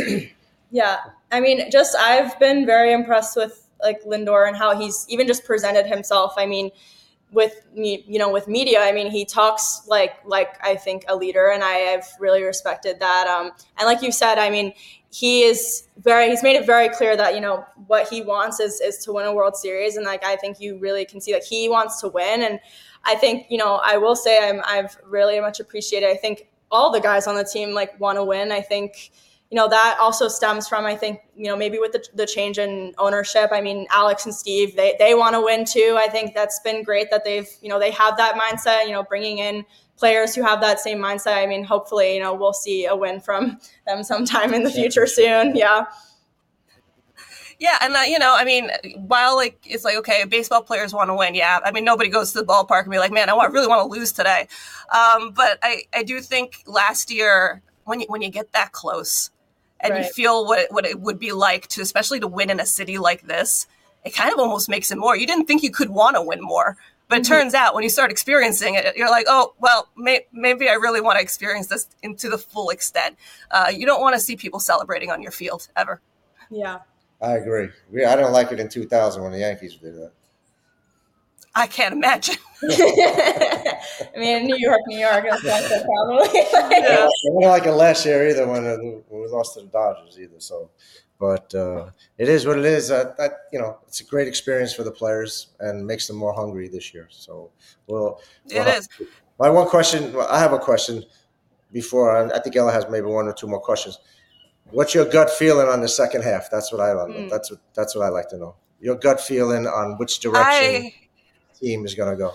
Yeah. I mean, I've been very impressed with like Lindor and how he's even just presented himself. I mean, with media, I mean, he talks like I think a leader, and I've really respected that. And like you said, I mean, he's made it very clear that, what he wants is to win a World Series. And like, I think you really can see that he wants to win. And I think, I will say I've really much appreciated, I think all the guys on the team like want to win. I think, that also stems from, I think, maybe with the change in ownership. I mean, Alex and Steve, they want to win too. I think that's been great that they've, they have that mindset, bringing in players who have that same mindset. I mean, hopefully, we'll see a win from them sometime in the future soon. Yeah. Yeah, and I mean, while like it's like okay, baseball players want to win. Yeah, I mean nobody goes to the ballpark and be like, man, I really want to lose today. But I do think last year when you get that close and you feel what it would be like to especially to win in a city like this, it kind of almost makes it more. You didn't think you could want to win more, but it turns out when you start experiencing it, you're like, oh well, maybe I really want to experience this to the full extent. You don't want to see people celebrating on your field ever. Yeah. I agree. I don't like it in 2000 when the Yankees did that. I can't imagine. I mean, New York, it's like probably. I don't like it last year either when we lost to the Dodgers either. So, but it is what it is. It's a great experience for the players and makes them more hungry this year. So, it is. My one question. Well, I have a question. Before I think Ella has maybe one or two more questions. What's your gut feeling on the second half? That's what I like. That's what I like to know. Your gut feeling on which direction the team is going to go.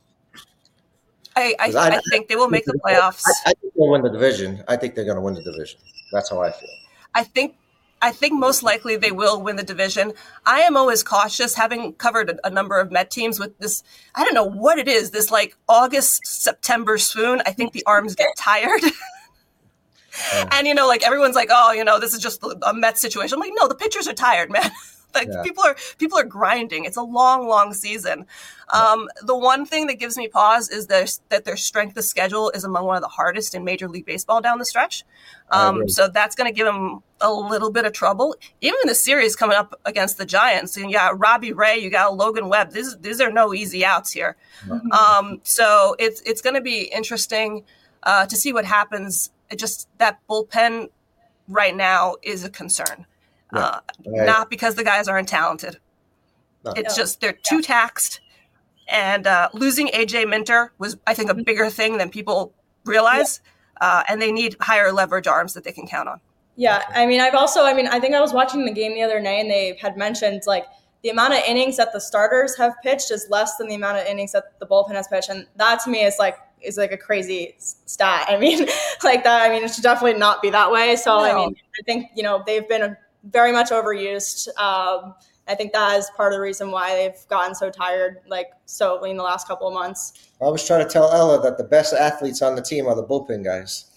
I think they will make the playoffs. I think they'll win the division. I think they're going to win the division. That's how I feel. I think most likely they will win the division. I am always cautious, having covered a number of Met teams with this. I don't know what it is. This like August, September swoon. I think the arms get tired. And, like everyone's like, oh, this is just a Mets situation. I'm like, no, the pitchers are tired, man. People are grinding. It's a long, long season. The one thing that gives me pause is that their strength of schedule is among one of the hardest in Major League Baseball down the stretch. So that's going to give them a little bit of trouble. Even in the series coming up against the Giants, and you got Robbie Ray, you got Logan Webb. These are no easy outs here. So it's going to be interesting to see what happens. Just that bullpen right now is a concern. Not because the guys aren't talented. No. It's just they're too taxed. And losing AJ Minter was, I think, a bigger thing than people realize. And they need higher leverage arms that they can count on. Yeah, I think I was watching the game the other night and they had mentioned like the amount of innings that the starters have pitched is less than the amount of innings that the bullpen has pitched. And that to me is like a crazy stat. I mean, like that. I mean, it should definitely not be that way. So, no. I think, they've been very much overused. I think that is part of the reason why they've gotten so tired, in the last couple of months. I was trying to tell Ella that the best athletes on the team are the bullpen guys.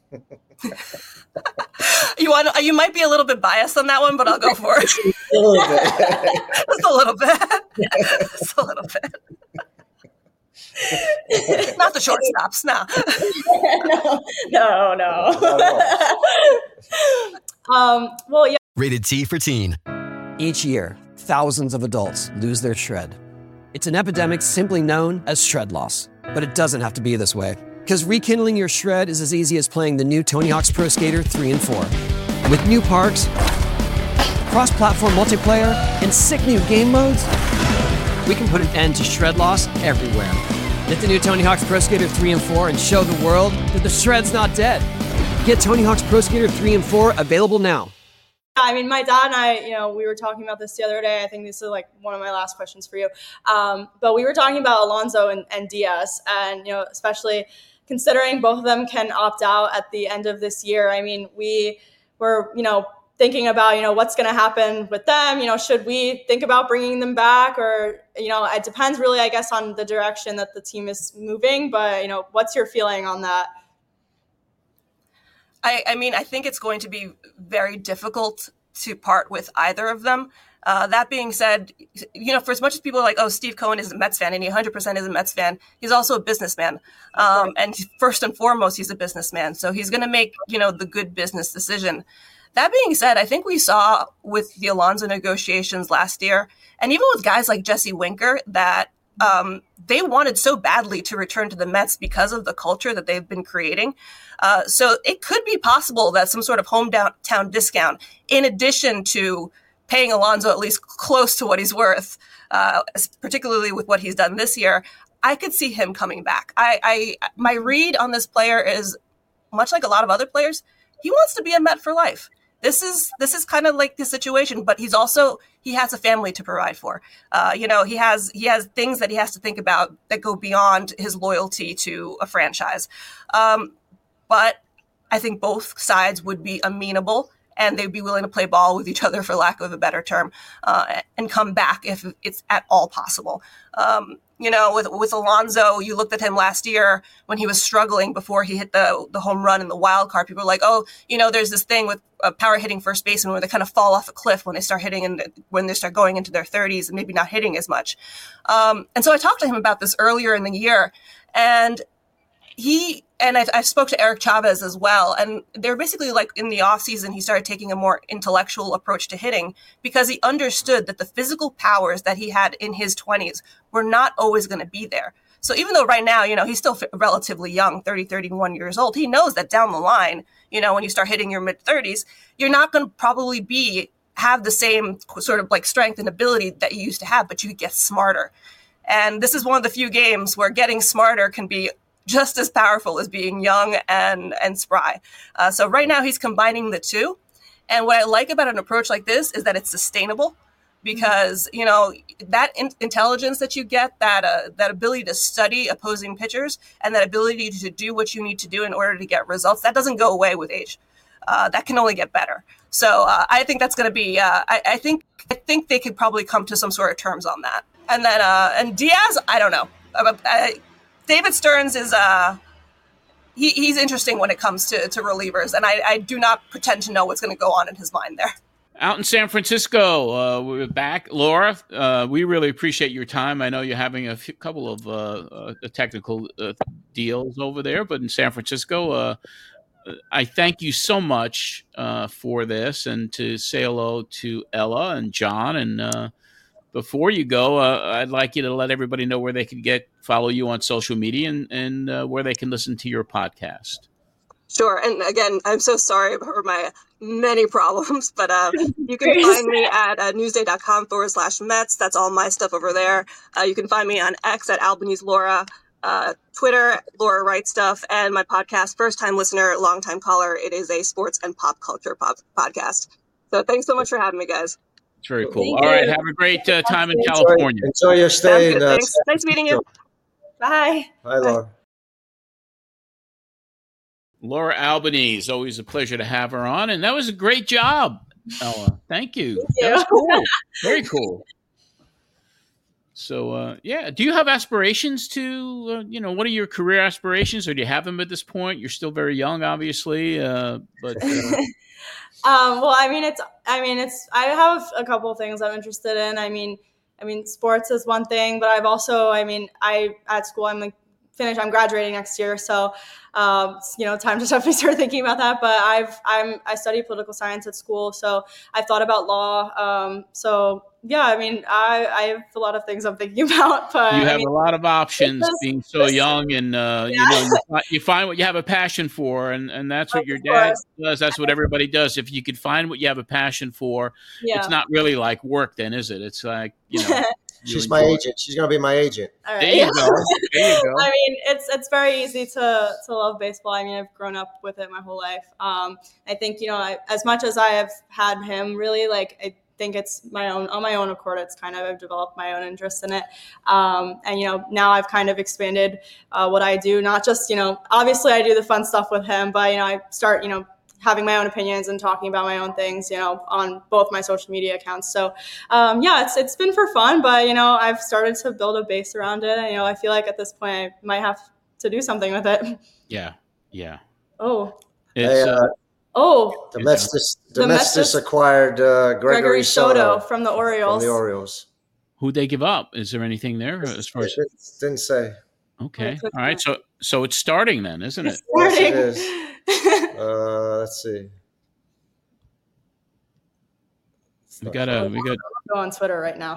You might be a little bit biased on that one, but I'll go for it. A little bit. Just a little bit. Just a little bit. Not the shortstops, no. No. Well, yeah. Rated T for teen. Each year, thousands of adults lose their shred. It's an epidemic simply known as shred loss. But it doesn't have to be this way. Because rekindling your shred is as easy as playing the new Tony Hawk's Pro Skater 3 and 4. With new parks, cross-platform multiplayer, and sick new game modes, we can put an end to shred loss everywhere. Get the new Tony Hawk's Pro Skater 3 and 4 and show the world that the shred's not dead. Get Tony Hawk's Pro Skater 3 and 4 available now. I mean, my dad and I, we were talking about this the other day. I think this is one of my last questions for you. But we were talking about Alonso and Diaz, and especially considering both of them can opt out at the end of this year. I mean, we were thinking about what's going to happen with them. Should we think about bringing them back, or it depends really, I guess, on the direction that the team is moving. But what's your feeling on that? I mean, I think it's going to be very difficult to part with either of them. That being said, for as much as people are like, oh, Steve Cohen is a Mets fan, and he 100% is a Mets fan, he's also a businessman. And first and foremost, he's a businessman. So he's going to make, the good business decision. That being said, I think we saw with the Alonso negotiations last year, and even with guys like Jesse Winker, that they wanted so badly to return to the Mets because of the culture that they've been creating. So it could be possible that some sort of hometown discount, in addition to paying Alonso at least close to what he's worth, particularly with what he's done this year, I could see him coming back. My read on this player is, much like a lot of other players, he wants to be a Met for life. This is kind of like the situation, but he has a family to provide for. He has things that he has to think about that go beyond his loyalty to a franchise. But I think both sides would be amenable and they'd be willing to play ball with each other, for lack of a better term, and come back if it's at all possible. With Alonso, you looked at him last year when he was struggling before he hit the home run in the wild card. People were like, there's this thing with power hitting first baseman where they kind of fall off a cliff when they start hitting and when they start going into their 30s and maybe not hitting as much. And so I talked to him about this earlier in the year, and I spoke to Eric Chavez as well. And they're basically like in the off season, he started taking a more intellectual approach to hitting because he understood that the physical powers that he had in his 20s were not always going to be there. So even though right now, he's still relatively young, 30, 31 years old, he knows that down the line, when you start hitting your mid 30s, you're not going to probably have the same sort of like strength and ability that you used to have, but you get smarter. And this is one of the few games where getting smarter can be just as powerful as being young and spry. So right now he's combining the two. And what I like about an approach like this is that it's sustainable because, that intelligence that you get, that ability to study opposing pitchers and that ability to do what you need to do in order to get results, that doesn't go away with age. That can only get better. So I think that's going to be, I think they could probably come to some sort of terms on that. And then, and Diaz, I don't know. David Stearns is he's interesting when it comes to relievers, and I do not pretend to know what's going to go on in his mind there. Out in San Francisco, we're back. Laura, we really appreciate your time. I know you're having a couple of technical deals over there, but in San Francisco, I thank you so much for this, and to say hello to Ella and John. And before you go, I'd like you to let everybody know where they can follow you on social media and where they can listen to your podcast. Sure. And again, I'm so sorry for my many problems, but you can find me at newsday.com/Mets. That's all my stuff over there. You can find me on X at Albanese Laura, Twitter, Laura Wright Stuff, and my podcast, first time listener, long time caller. It is a sports and pop culture podcast. So thanks so much for having me, guys. It's very cool. All right. Have a great time in California. Enjoy your stay. Thanks. Nice meeting you. Bye. Bye, Laura. Laura Albanese, always a pleasure to have her on. And that was a great job, Ella. Thank you. That was cool. Very cool. So, do you have aspirations to, what are your career aspirations, or do you have them at this point? You're still very young, obviously, but... Well, I have a couple of things I'm interested in. I mean, sports is one thing, but I've also, at school, I'm graduating next year. So, time to definitely start thinking about that. But I study political science at school. So I've thought about law. I have a lot of things I'm thinking about, but you have a lot of options being so young, and you find what you have a passion for, and that's what your dad does. That's what everybody does. If you could find what you have a passion for, it's not really like work, then, is it? It's like she's my agent. She's gonna be my agent. All right. There you go. It's very easy to love baseball. I've grown up with it my whole life. I think as much as I have had him, really, I think it's on my own accord. It's kind of, I've developed my own interest in it. Now I've kind of expanded what I do, not just, obviously I do the fun stuff with him, but, I start, having my own opinions and talking about my own things, on both my social media accounts. So, it's been for fun, but, I've started to build a base around it. And, I feel like at this point I might have to do something with it. Yeah. Oh. It's, the Mets just acquired Gregory Soto from the Orioles. Who'd they give up? Is there anything there as far as? Didn't say. Okay. All right. So it's starting then, isn't it? Yes, it is. Let's see. We got go on Twitter right now.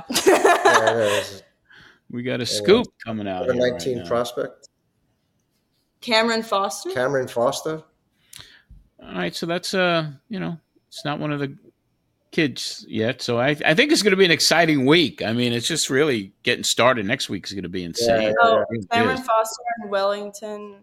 We got a scoop coming out. 19 right prospect. Cameron Foster. All right, so that's it's not one of the kids yet. So I think it's going to be an exciting week. It's just really getting started. Next week is going to be insane. Cameron Foster and Wellington.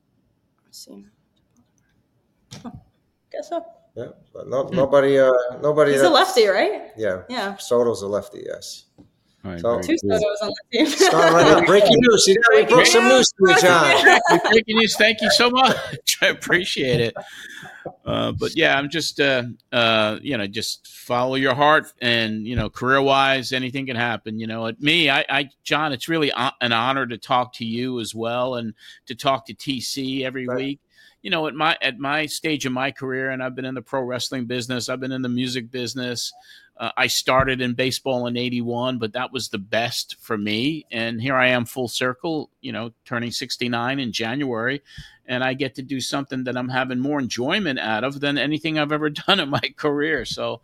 Guess so. Yeah, but nobody. He's a lefty, right? Yeah. Soto's a lefty. Yes. All right, two Sotos on the team. Start right now. Breaking news. See that? We broke some news to you, John. Breaking news. Thank you so much. I appreciate it. But yeah, I'm just, just follow your heart, and, career wise, anything can happen. John, it's really an honor to talk to you as well, and to talk to TC every week. At my stage of my career, and I've been in the pro wrestling business, I've been in the music business. I started in baseball in '81, but that was the best for me. And here I am full circle, turning 69 in January. And I get to do something that I'm having more enjoyment out of than anything I've ever done in my career. So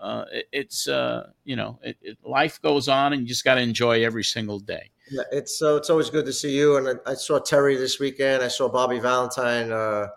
life goes on, and you just got to enjoy every single day. Yeah, it's always good to see you. And I saw Terry this weekend. I saw Bobby Valentine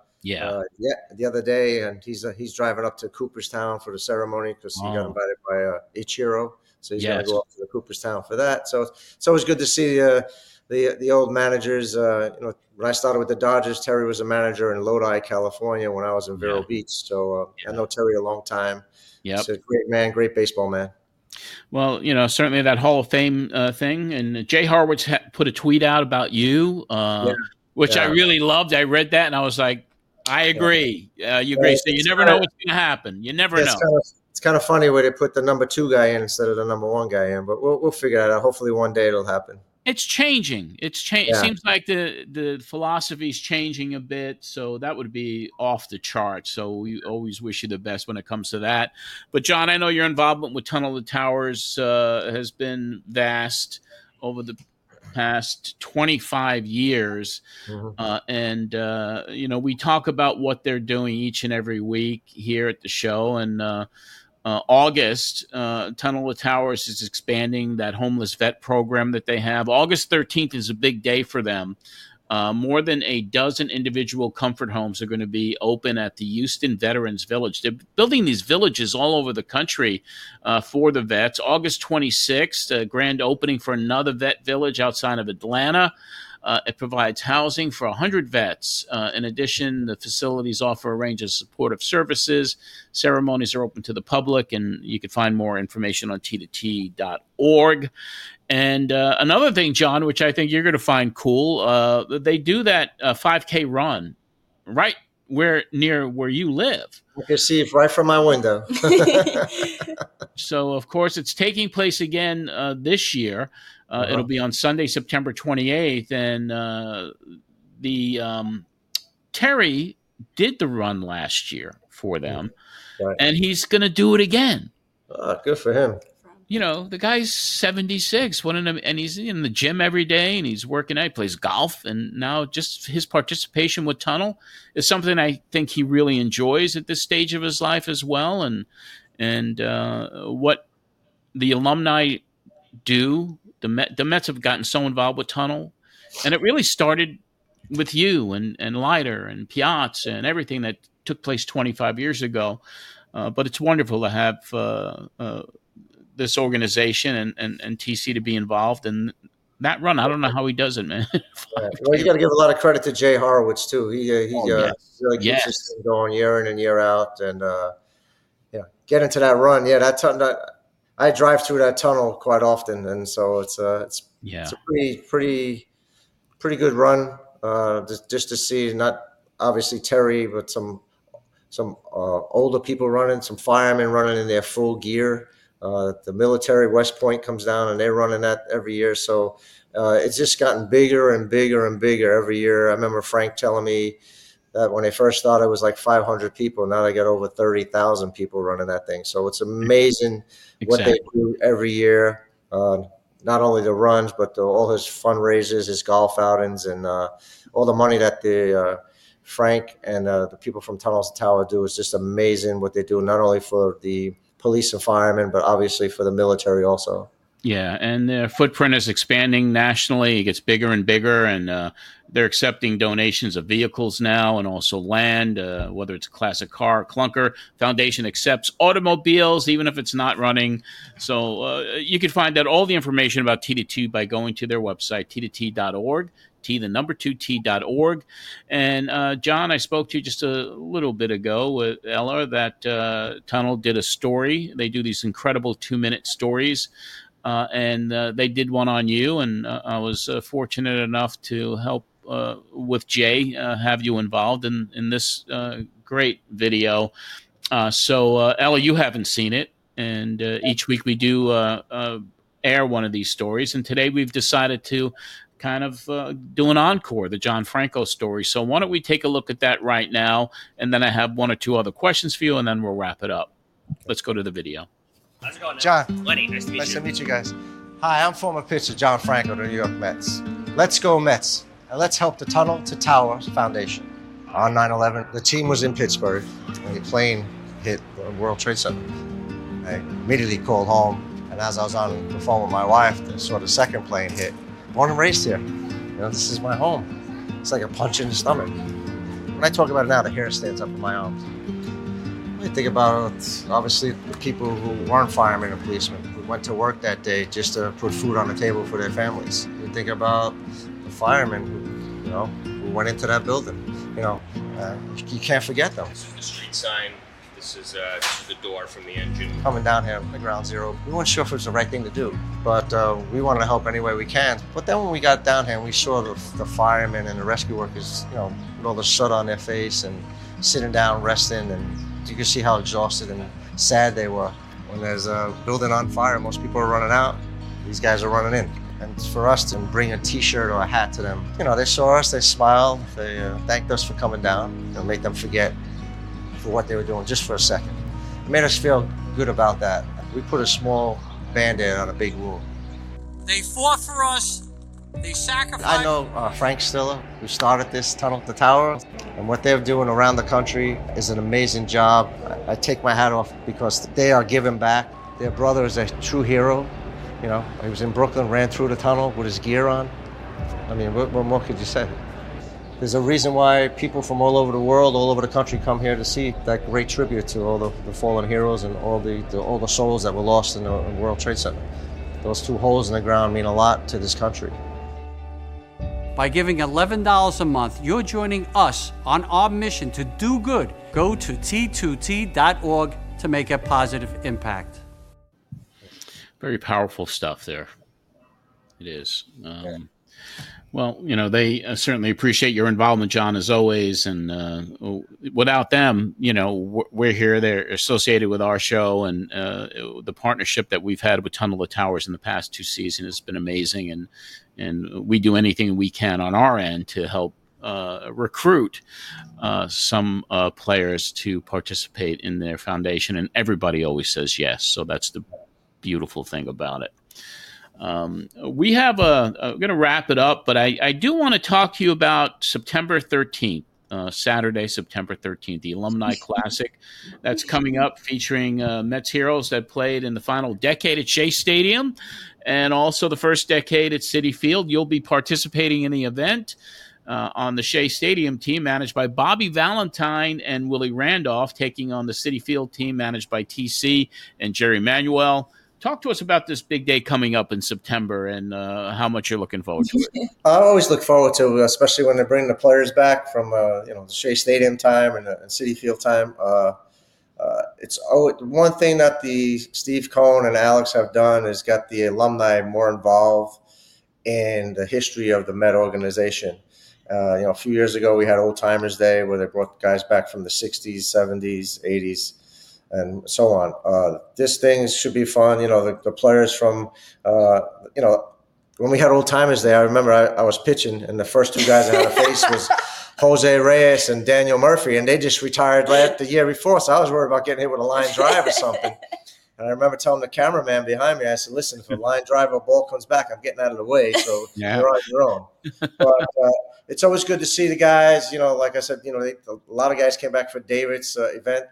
the other day, and he's driving up to Cooperstown for the ceremony because he got invited by Ichiro. So he's going to go up to the Cooperstown for that. So it's always good to see the old managers. When I started with the Dodgers, Terry was a manager in Lodi, California, when I was in Vero Beach. So I know Terry a long time. Yep. He's a great man, great baseball man. Well, certainly that Hall of Fame thing. And Jay Horwitz put a tweet out about you, which I really loved. I read that, and I was like, I agree. You agree. So you never know what's going to happen. You never know. It's kind of funny where they put the number 2 guy in instead of the number 1 guy in, but we'll figure that out. Hopefully one day it'll happen. It's changing. It seems like the philosophy is changing a bit, so that would be off the chart. So we always wish you the best when it comes to that. But John, I know your involvement with Tunnel to Towers has been vast over the past 25 years. And we talk about what they're doing each and every week here at the show. And August, Tunnel to Towers is expanding that homeless vet program that they have. August 13th is a big day for them. More than a dozen individual comfort homes are going to be open at the Houston Veterans Village. They're building these villages all over the country for the vets. August 26th, a grand opening for another vet village outside of Atlanta. It provides housing for 100 vets. In addition, the facilities offer a range of supportive services. Ceremonies are open to the public, and you can find more information on t2t.org. And another thing, John, which I think you're going to find cool, they do that 5K run right near where you live. I can see it right from my window. So, of course, it's taking place again this year. It'll be on Sunday, September 28th. And Terry did the run last year for them, and he's going to do it again. Good for him. The guy's 76, and he's in the gym every day, and he's working out. He plays golf, and now just his participation with Tunnel is something I think he really enjoys at this stage of his life as well. And what the alumni do, the Mets have gotten so involved with Tunnel, and it really started with you and Leiter and Piazza and everything that took place 25 years ago. But it's wonderful to have this organization and TC to be involved in that run. I don't know how he does it, man. Well, you got to give a lot of credit to Jay Horwitz too. He really keeps this thing going year in and year out, and get into that run. I drive through that tunnel quite often, and so it's a pretty good run. Just to see not obviously Terry, but some older people running, some firemen running in their full gear. The military, West Point, comes down and they're running that every year. So it's just gotten bigger and bigger and bigger every year. I remember Frank telling me that when they first started, it was like 500 people. Now they got over 30,000 people running that thing. So it's amazing what they do every year. Not only the runs, but all his fundraisers, his golf outings, and all the money that Frank and the people from Tunnels to Tower do is just amazing what they do, not only for the police and firemen, but obviously for the military also. Yeah, and their footprint is expanding nationally. It gets bigger and bigger, and they're accepting donations of vehicles now and also land, whether it's a classic car or clunker. Foundation accepts automobiles, even if it's not running. So you can find out all the information about T2T by going to their website, t2t.org. T2T.org. And John, I spoke to you just a little bit ago with Ella that Tunnel did a story. They do these incredible 2-minute stories. And they did one on you, and I was fortunate enough to help with Jay, have you involved in this great video. So Ella, you haven't seen it, and each week we do air one of these stories, and today we've decided to kind of do an encore, the John Franco story. So why don't we take a look at that right now, and then I have one or two other questions for you, and then we'll wrap it up. Let's go to the video. How's it going, John? Lenny, nice to meet you guys. Hi, I'm former pitcher John Franco of the New York Mets. Let's go Mets, and let's help the Tunnel to Towers Foundation. On 9/11, the team was in Pittsburgh, and the plane hit the World Trade Center. I immediately called home, and as I was on the phone with my wife, I saw the second plane hit. Born and raised here. This is my home. It's like a punch in the stomach. When I talk about it now, the hair stands up in my arms. I think about, obviously, the people who weren't firemen and policemen, who went to work that day just to put food on the table for their families. You think about the firemen who went into that building. You can't forget them. This is the street sign. This is the door from the engine. Coming down here at Ground Zero, we weren't sure if it was the right thing to do, but we wanted to help any way we can. But then when we got down here and we saw the firemen and the rescue workers, with all the soot on their face and sitting down, resting, and you could see how exhausted and sad they were. When there's a building on fire, most people are running out. These guys are running in. And for us to bring a T-shirt or a hat to them, they saw us, they smiled, they thanked us for coming down, make them forget for what they were doing just for a second. It made us feel good about that. We put a small Band-Aid on a big wound. They fought for us. They sacrificed. I know Frank Stiller, who started this Tunnel to Tower, and what they're doing around the country is an amazing job. I take my hat off because they are giving back. Their brother is a true hero. He was in Brooklyn, ran through the tunnel with his gear on. I mean, what more could you say? There's a reason why people from all over the world, all over the country come here to see that great tribute to all the fallen heroes and all the souls that were lost in the World Trade Center. Those 2 holes in the ground mean a lot to this country. By giving $11 a month, you're joining us on our mission to do good. Go to T2T.org to make a positive impact. Very powerful stuff there. It is. Well, they certainly appreciate your involvement, John, as always. And without them, we're here. They're associated with our show. And the partnership that we've had with Tunnel to Towers in the past 2 seasons has been amazing. And we do anything we can on our end to help recruit some players to participate in their foundation. And everybody always says yes. So that's the beautiful thing about it. We have I'm going to wrap it up, but I do want to talk to you about September 13th, Saturday, September 13th, the Alumni Classic that's coming up, featuring Mets heroes that played in the final decade at Shea Stadium and also the first decade at Citi Field. You'll be participating in the event on the Shea Stadium team managed by Bobby Valentine and Willie Randolph, taking on the Citi Field team managed by TC and Jerry Manuel. Talk to us about this big day coming up in September and how much you're looking forward to it. I always look forward to it, especially when they bring the players back from the Shea Stadium time and Citi Field time. It's one thing that the Steve Cohen and Alex have done is got the alumni more involved in the history of the Met organization. A few years ago we had Old Timers Day where they brought guys back from the 60s, 70s, 80s. And so on. This thing should be fun. The players from, when we had Old Timers Day, I remember I was pitching, and the first 2 guys I had to face was Jose Reyes and Daniel Murphy, and they just retired the year before, so I was worried about getting hit with a line drive or something. And I remember telling the cameraman behind me, I said, listen, if a line drive or ball comes back, I'm getting out of the way, so you're on your own. But it's always good to see the guys. Like I said, a lot of guys came back for David's event.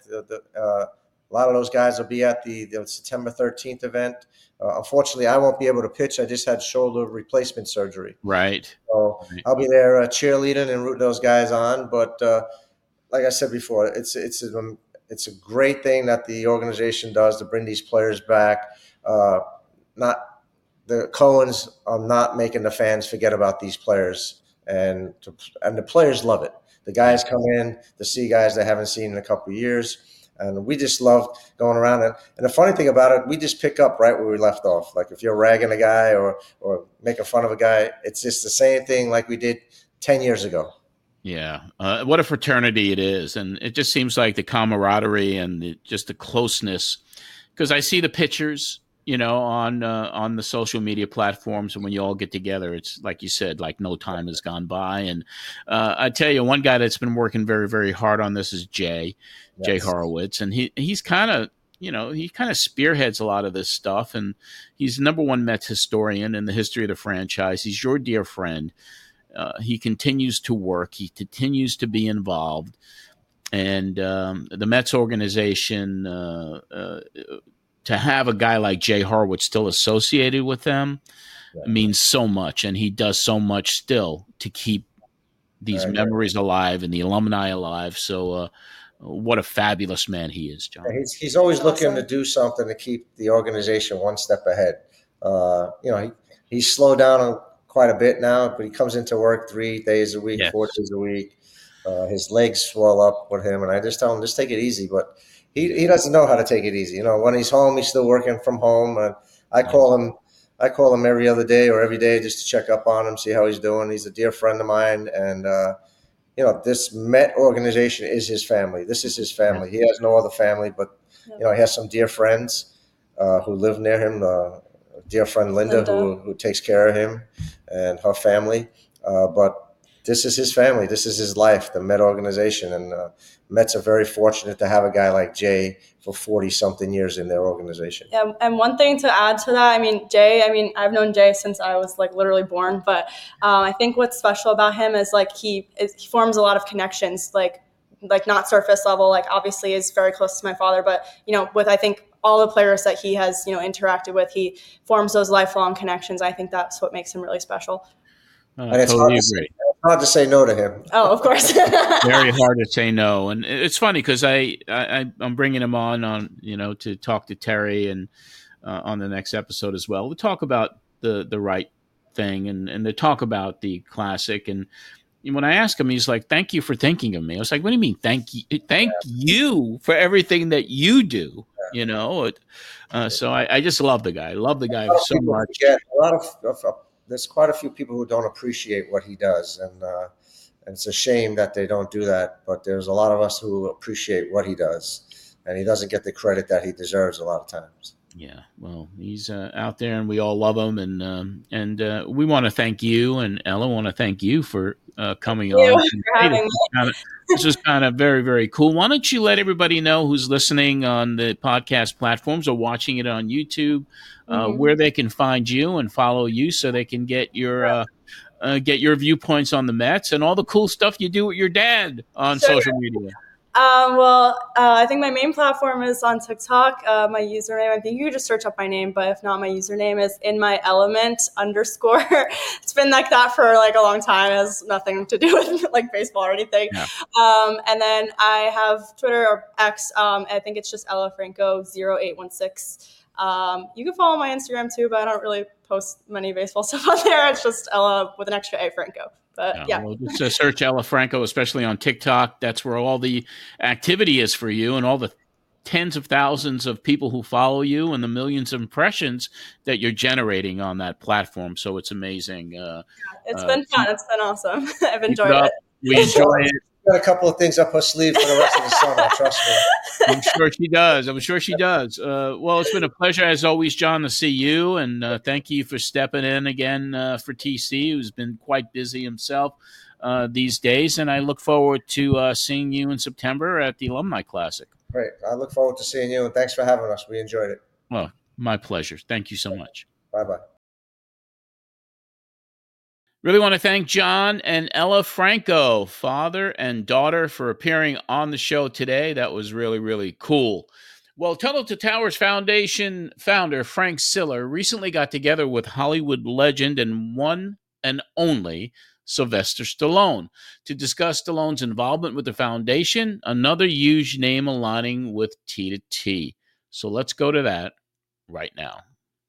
A lot of those guys will be at the September 13th event. Unfortunately, I won't be able to pitch. I just had shoulder replacement surgery. Right. So I'll be there cheerleading and rooting those guys on. But like I said before, it's a great thing that the organization does to bring these players back. The Cohens are not making the fans forget about these players, and the players love it. The guys come in to see guys they haven't seen in a couple of years. And we just love going around. And the funny thing about it, we just pick up right where we left off. Like if you're ragging a guy or making fun of a guy, it's just the same thing like we did 10 years ago. Yeah. What a fraternity it is. And it just seems like the camaraderie and just the closeness, because I see the pictures, on the social media platforms. And when you all get together, it's like you said, like no time has gone by. And I tell you, one guy that's been working very, very hard on this is Jay Horowitz. And he's kind of, he kind of spearheads a lot of this stuff. And he's the #1 Mets historian in the history of the franchise. He's your dear friend. He continues to work. He continues to be involved. And the Mets organization, to have a guy like Jay Horowitz still associated with them means so much. And he does so much still to keep these memories alive and the alumni alive. So what a fabulous man he is, John. He's always looking to do something to keep the organization one step ahead. He's slowed down quite a bit now, but he comes into work 3 days a week, 4 days a week. His legs swell up with him, and I just tell him, just take it easy. But he doesn't know how to take it easy. When he's home, he's still working from home. And I call him every other day or every day just to check up on him, see how he's doing. He's a dear friend of mine, and this Met organization is his family. This is his family. He has no other family, but he has some dear friends who live near him. Dear friend Linda. Who takes care of him and her family. But this is his family. This is his life, the Met organization. And Mets are very fortunate to have a guy like Jay for 40-something years in their organization. Yeah, and one thing to add to that, Jay, I've known Jay since I was literally born. But I think what's special about him is he forms a lot of connections, like not surface level, obviously is very close to my father. But, with I think all the players that he has, interacted with, he forms those lifelong connections. I think that's what makes him really special. And it's hard to say no to him. Oh, of course. Very hard to say no. And it's funny because I'm bringing him on, to talk to Terry and on the next episode as well. We talk about the right thing and to talk about the classic. And when I asked him, he's like, thank you for thinking of me. I was like, what do you mean? Thank you for everything that you do. So I just love the guy. I love the guy so much. There's quite a few people who don't appreciate what he does, and it's a shame that they don't do that. But there's a lot of us who appreciate what he does, and he doesn't get the credit that he deserves a lot of times. Yeah, well, he's out there, and we all love him, and we want to thank you, and Ella want to thank you for coming on. This is kind of very, very cool. Why don't you let everybody know who's listening on the podcast platforms or watching it on YouTube, where they can find you and follow you, so they can get your viewpoints on the Mets and all the cool stuff you do with your dad on social media. I think my main platform is on TikTok. My username, I think you could just search up my name, but if not, my username is @InMyElement_. It's been like that for a long time. It has nothing to do with baseball or anything. Yeah. And then I have Twitter or X. I think it's just Ella Franco 0816. You can follow my Instagram too, but I don't really post many baseball stuff on there. It's just Ella with an extra A Franco. But yeah. Well, just search Ella Franco, especially on TikTok. That's where all the activity is for you and all the tens of thousands of people who follow you and the millions of impressions that you're generating on that platform. So it's amazing. It's been fun. It's been awesome. I've enjoyed it. We enjoy it. Got a couple of things up her sleeve for the rest of the summer, trust me. I'm sure she does. Well, it's been a pleasure as always, John, to see you, and thank you for stepping in again for TC, who's been quite busy himself these days, and I look forward to seeing you in September at the Alumni Classic. Great. I look forward to seeing you, and thanks for having us. We enjoyed it. Well, my pleasure. Thank you so much. Bye-bye. Really want to thank John and Ella Franco, father and daughter, for appearing on the show today. That was really, really cool. Well, Tunnel to Towers Foundation founder Frank Siller recently got together with Hollywood legend and one and only Sylvester Stallone to discuss Stallone's involvement with the foundation, another huge name aligning with T to T. So let's go to that right now.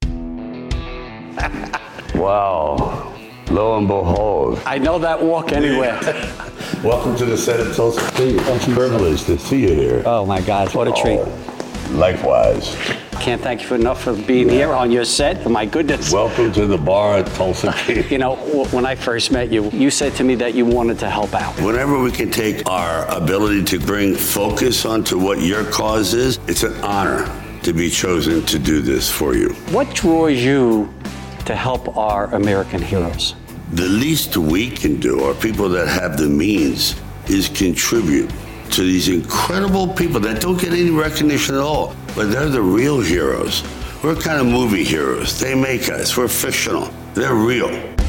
Wow. Lo and behold. I know that walk anywhere. Welcome to the set of Tulsa Tea. It's a privilege to see you here. Oh, my God. What a treat. Likewise. can't thank you enough for being here on your set. My goodness. Welcome to the bar at Tulsa King. You know, when I first met you, you said to me that you wanted to help out. Whenever we can take our ability to bring focus onto what your cause is, it's an honor to be chosen to do this for you. What draws you to help our American heroes? The least we can do, or people that have the means, is contribute to these incredible people that don't get any recognition at all, but they're the real heroes. We're kind of movie heroes. They make us. We're fictional. They're real.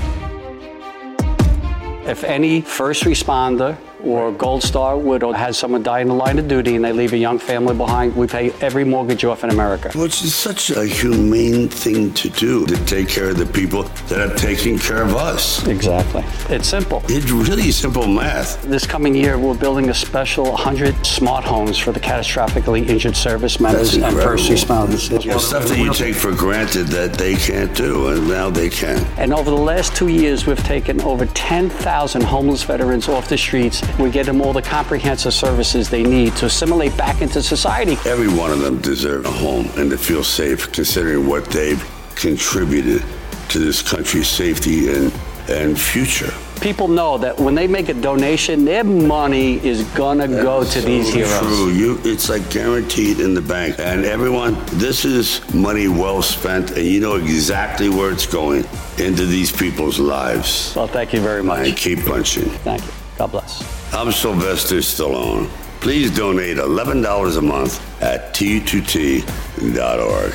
If any first responder or Gold Star widow has someone die in the line of duty and they leave a young family behind, we pay every mortgage off in America. Which is such a humane thing to do, to take care of the people that are taking care of us. Exactly. It's simple. It's really simple math. This coming year, we're building a special 100 smart homes for the catastrophically injured service members and first responders. The stuff that you take for granted that they can't do, and now they can. And over the last 2 years, we've taken over 10,000 homeless veterans off the streets. We get them all the comprehensive services they need to assimilate back into society. Every one of them deserves a home and to feel safe, considering what they've contributed to this country's safety and future. People know that when they make a donation, their money is gonna go to these heroes. True. It's like guaranteed in the bank. And everyone, this is money well spent, and you know exactly where it's going, into these people's lives. Well, thank you very much. And keep punching. Thank you. God bless. I'm Sylvester Stallone. Please donate $11 a month at T2T.org.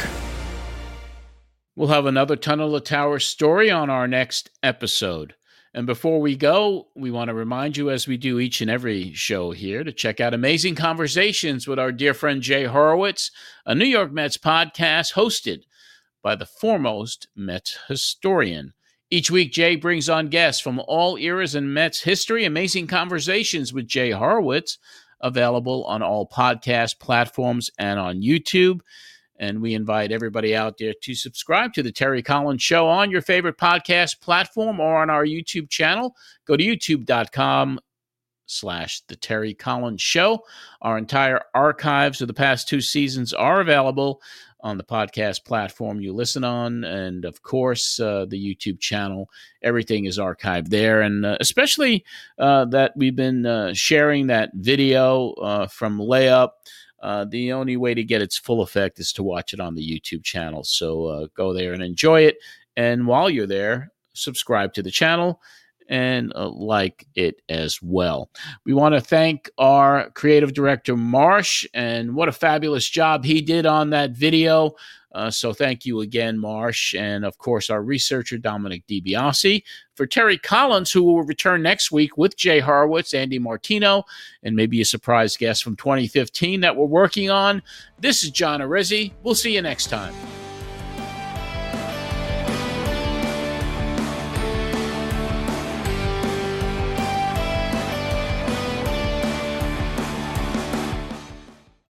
We'll have another Tunnel to Tower story on our next episode. And before we go, we want to remind you, as we do each and every show here, to check out Amazing Conversations with our dear friend Jay Horowitz, a New York Mets podcast hosted by the foremost Mets historian. Each week, Jay brings on guests from all eras in Mets history. Amazing Conversations with Jay Horowitz, available on all podcast platforms and on YouTube. And we invite everybody out there to subscribe to The Terry Collins Show on your favorite podcast platform or on our YouTube channel. Go to youtube.com/The Terry Collins Show. Our entire archives of the past 2 seasons are available on the podcast platform you listen on, and of course the YouTube channel. Everything is archived there, and especially that we've been sharing that video from Layup. The only way to get its full effect is to watch it on the YouTube channel, so go there and enjoy it, and while you're there, subscribe to the channel and like it as well. We want to thank our creative director, Marsh, and what a fabulous job he did on that video. So thank you again, Marsh. And of course, our researcher, Dominic DiBiase. For Terry Collins, who will return next week with Jay Horowitz, Andy Martino, and maybe a surprise guest from 2015 that we're working on. This is John Arezzi. We'll see you next time.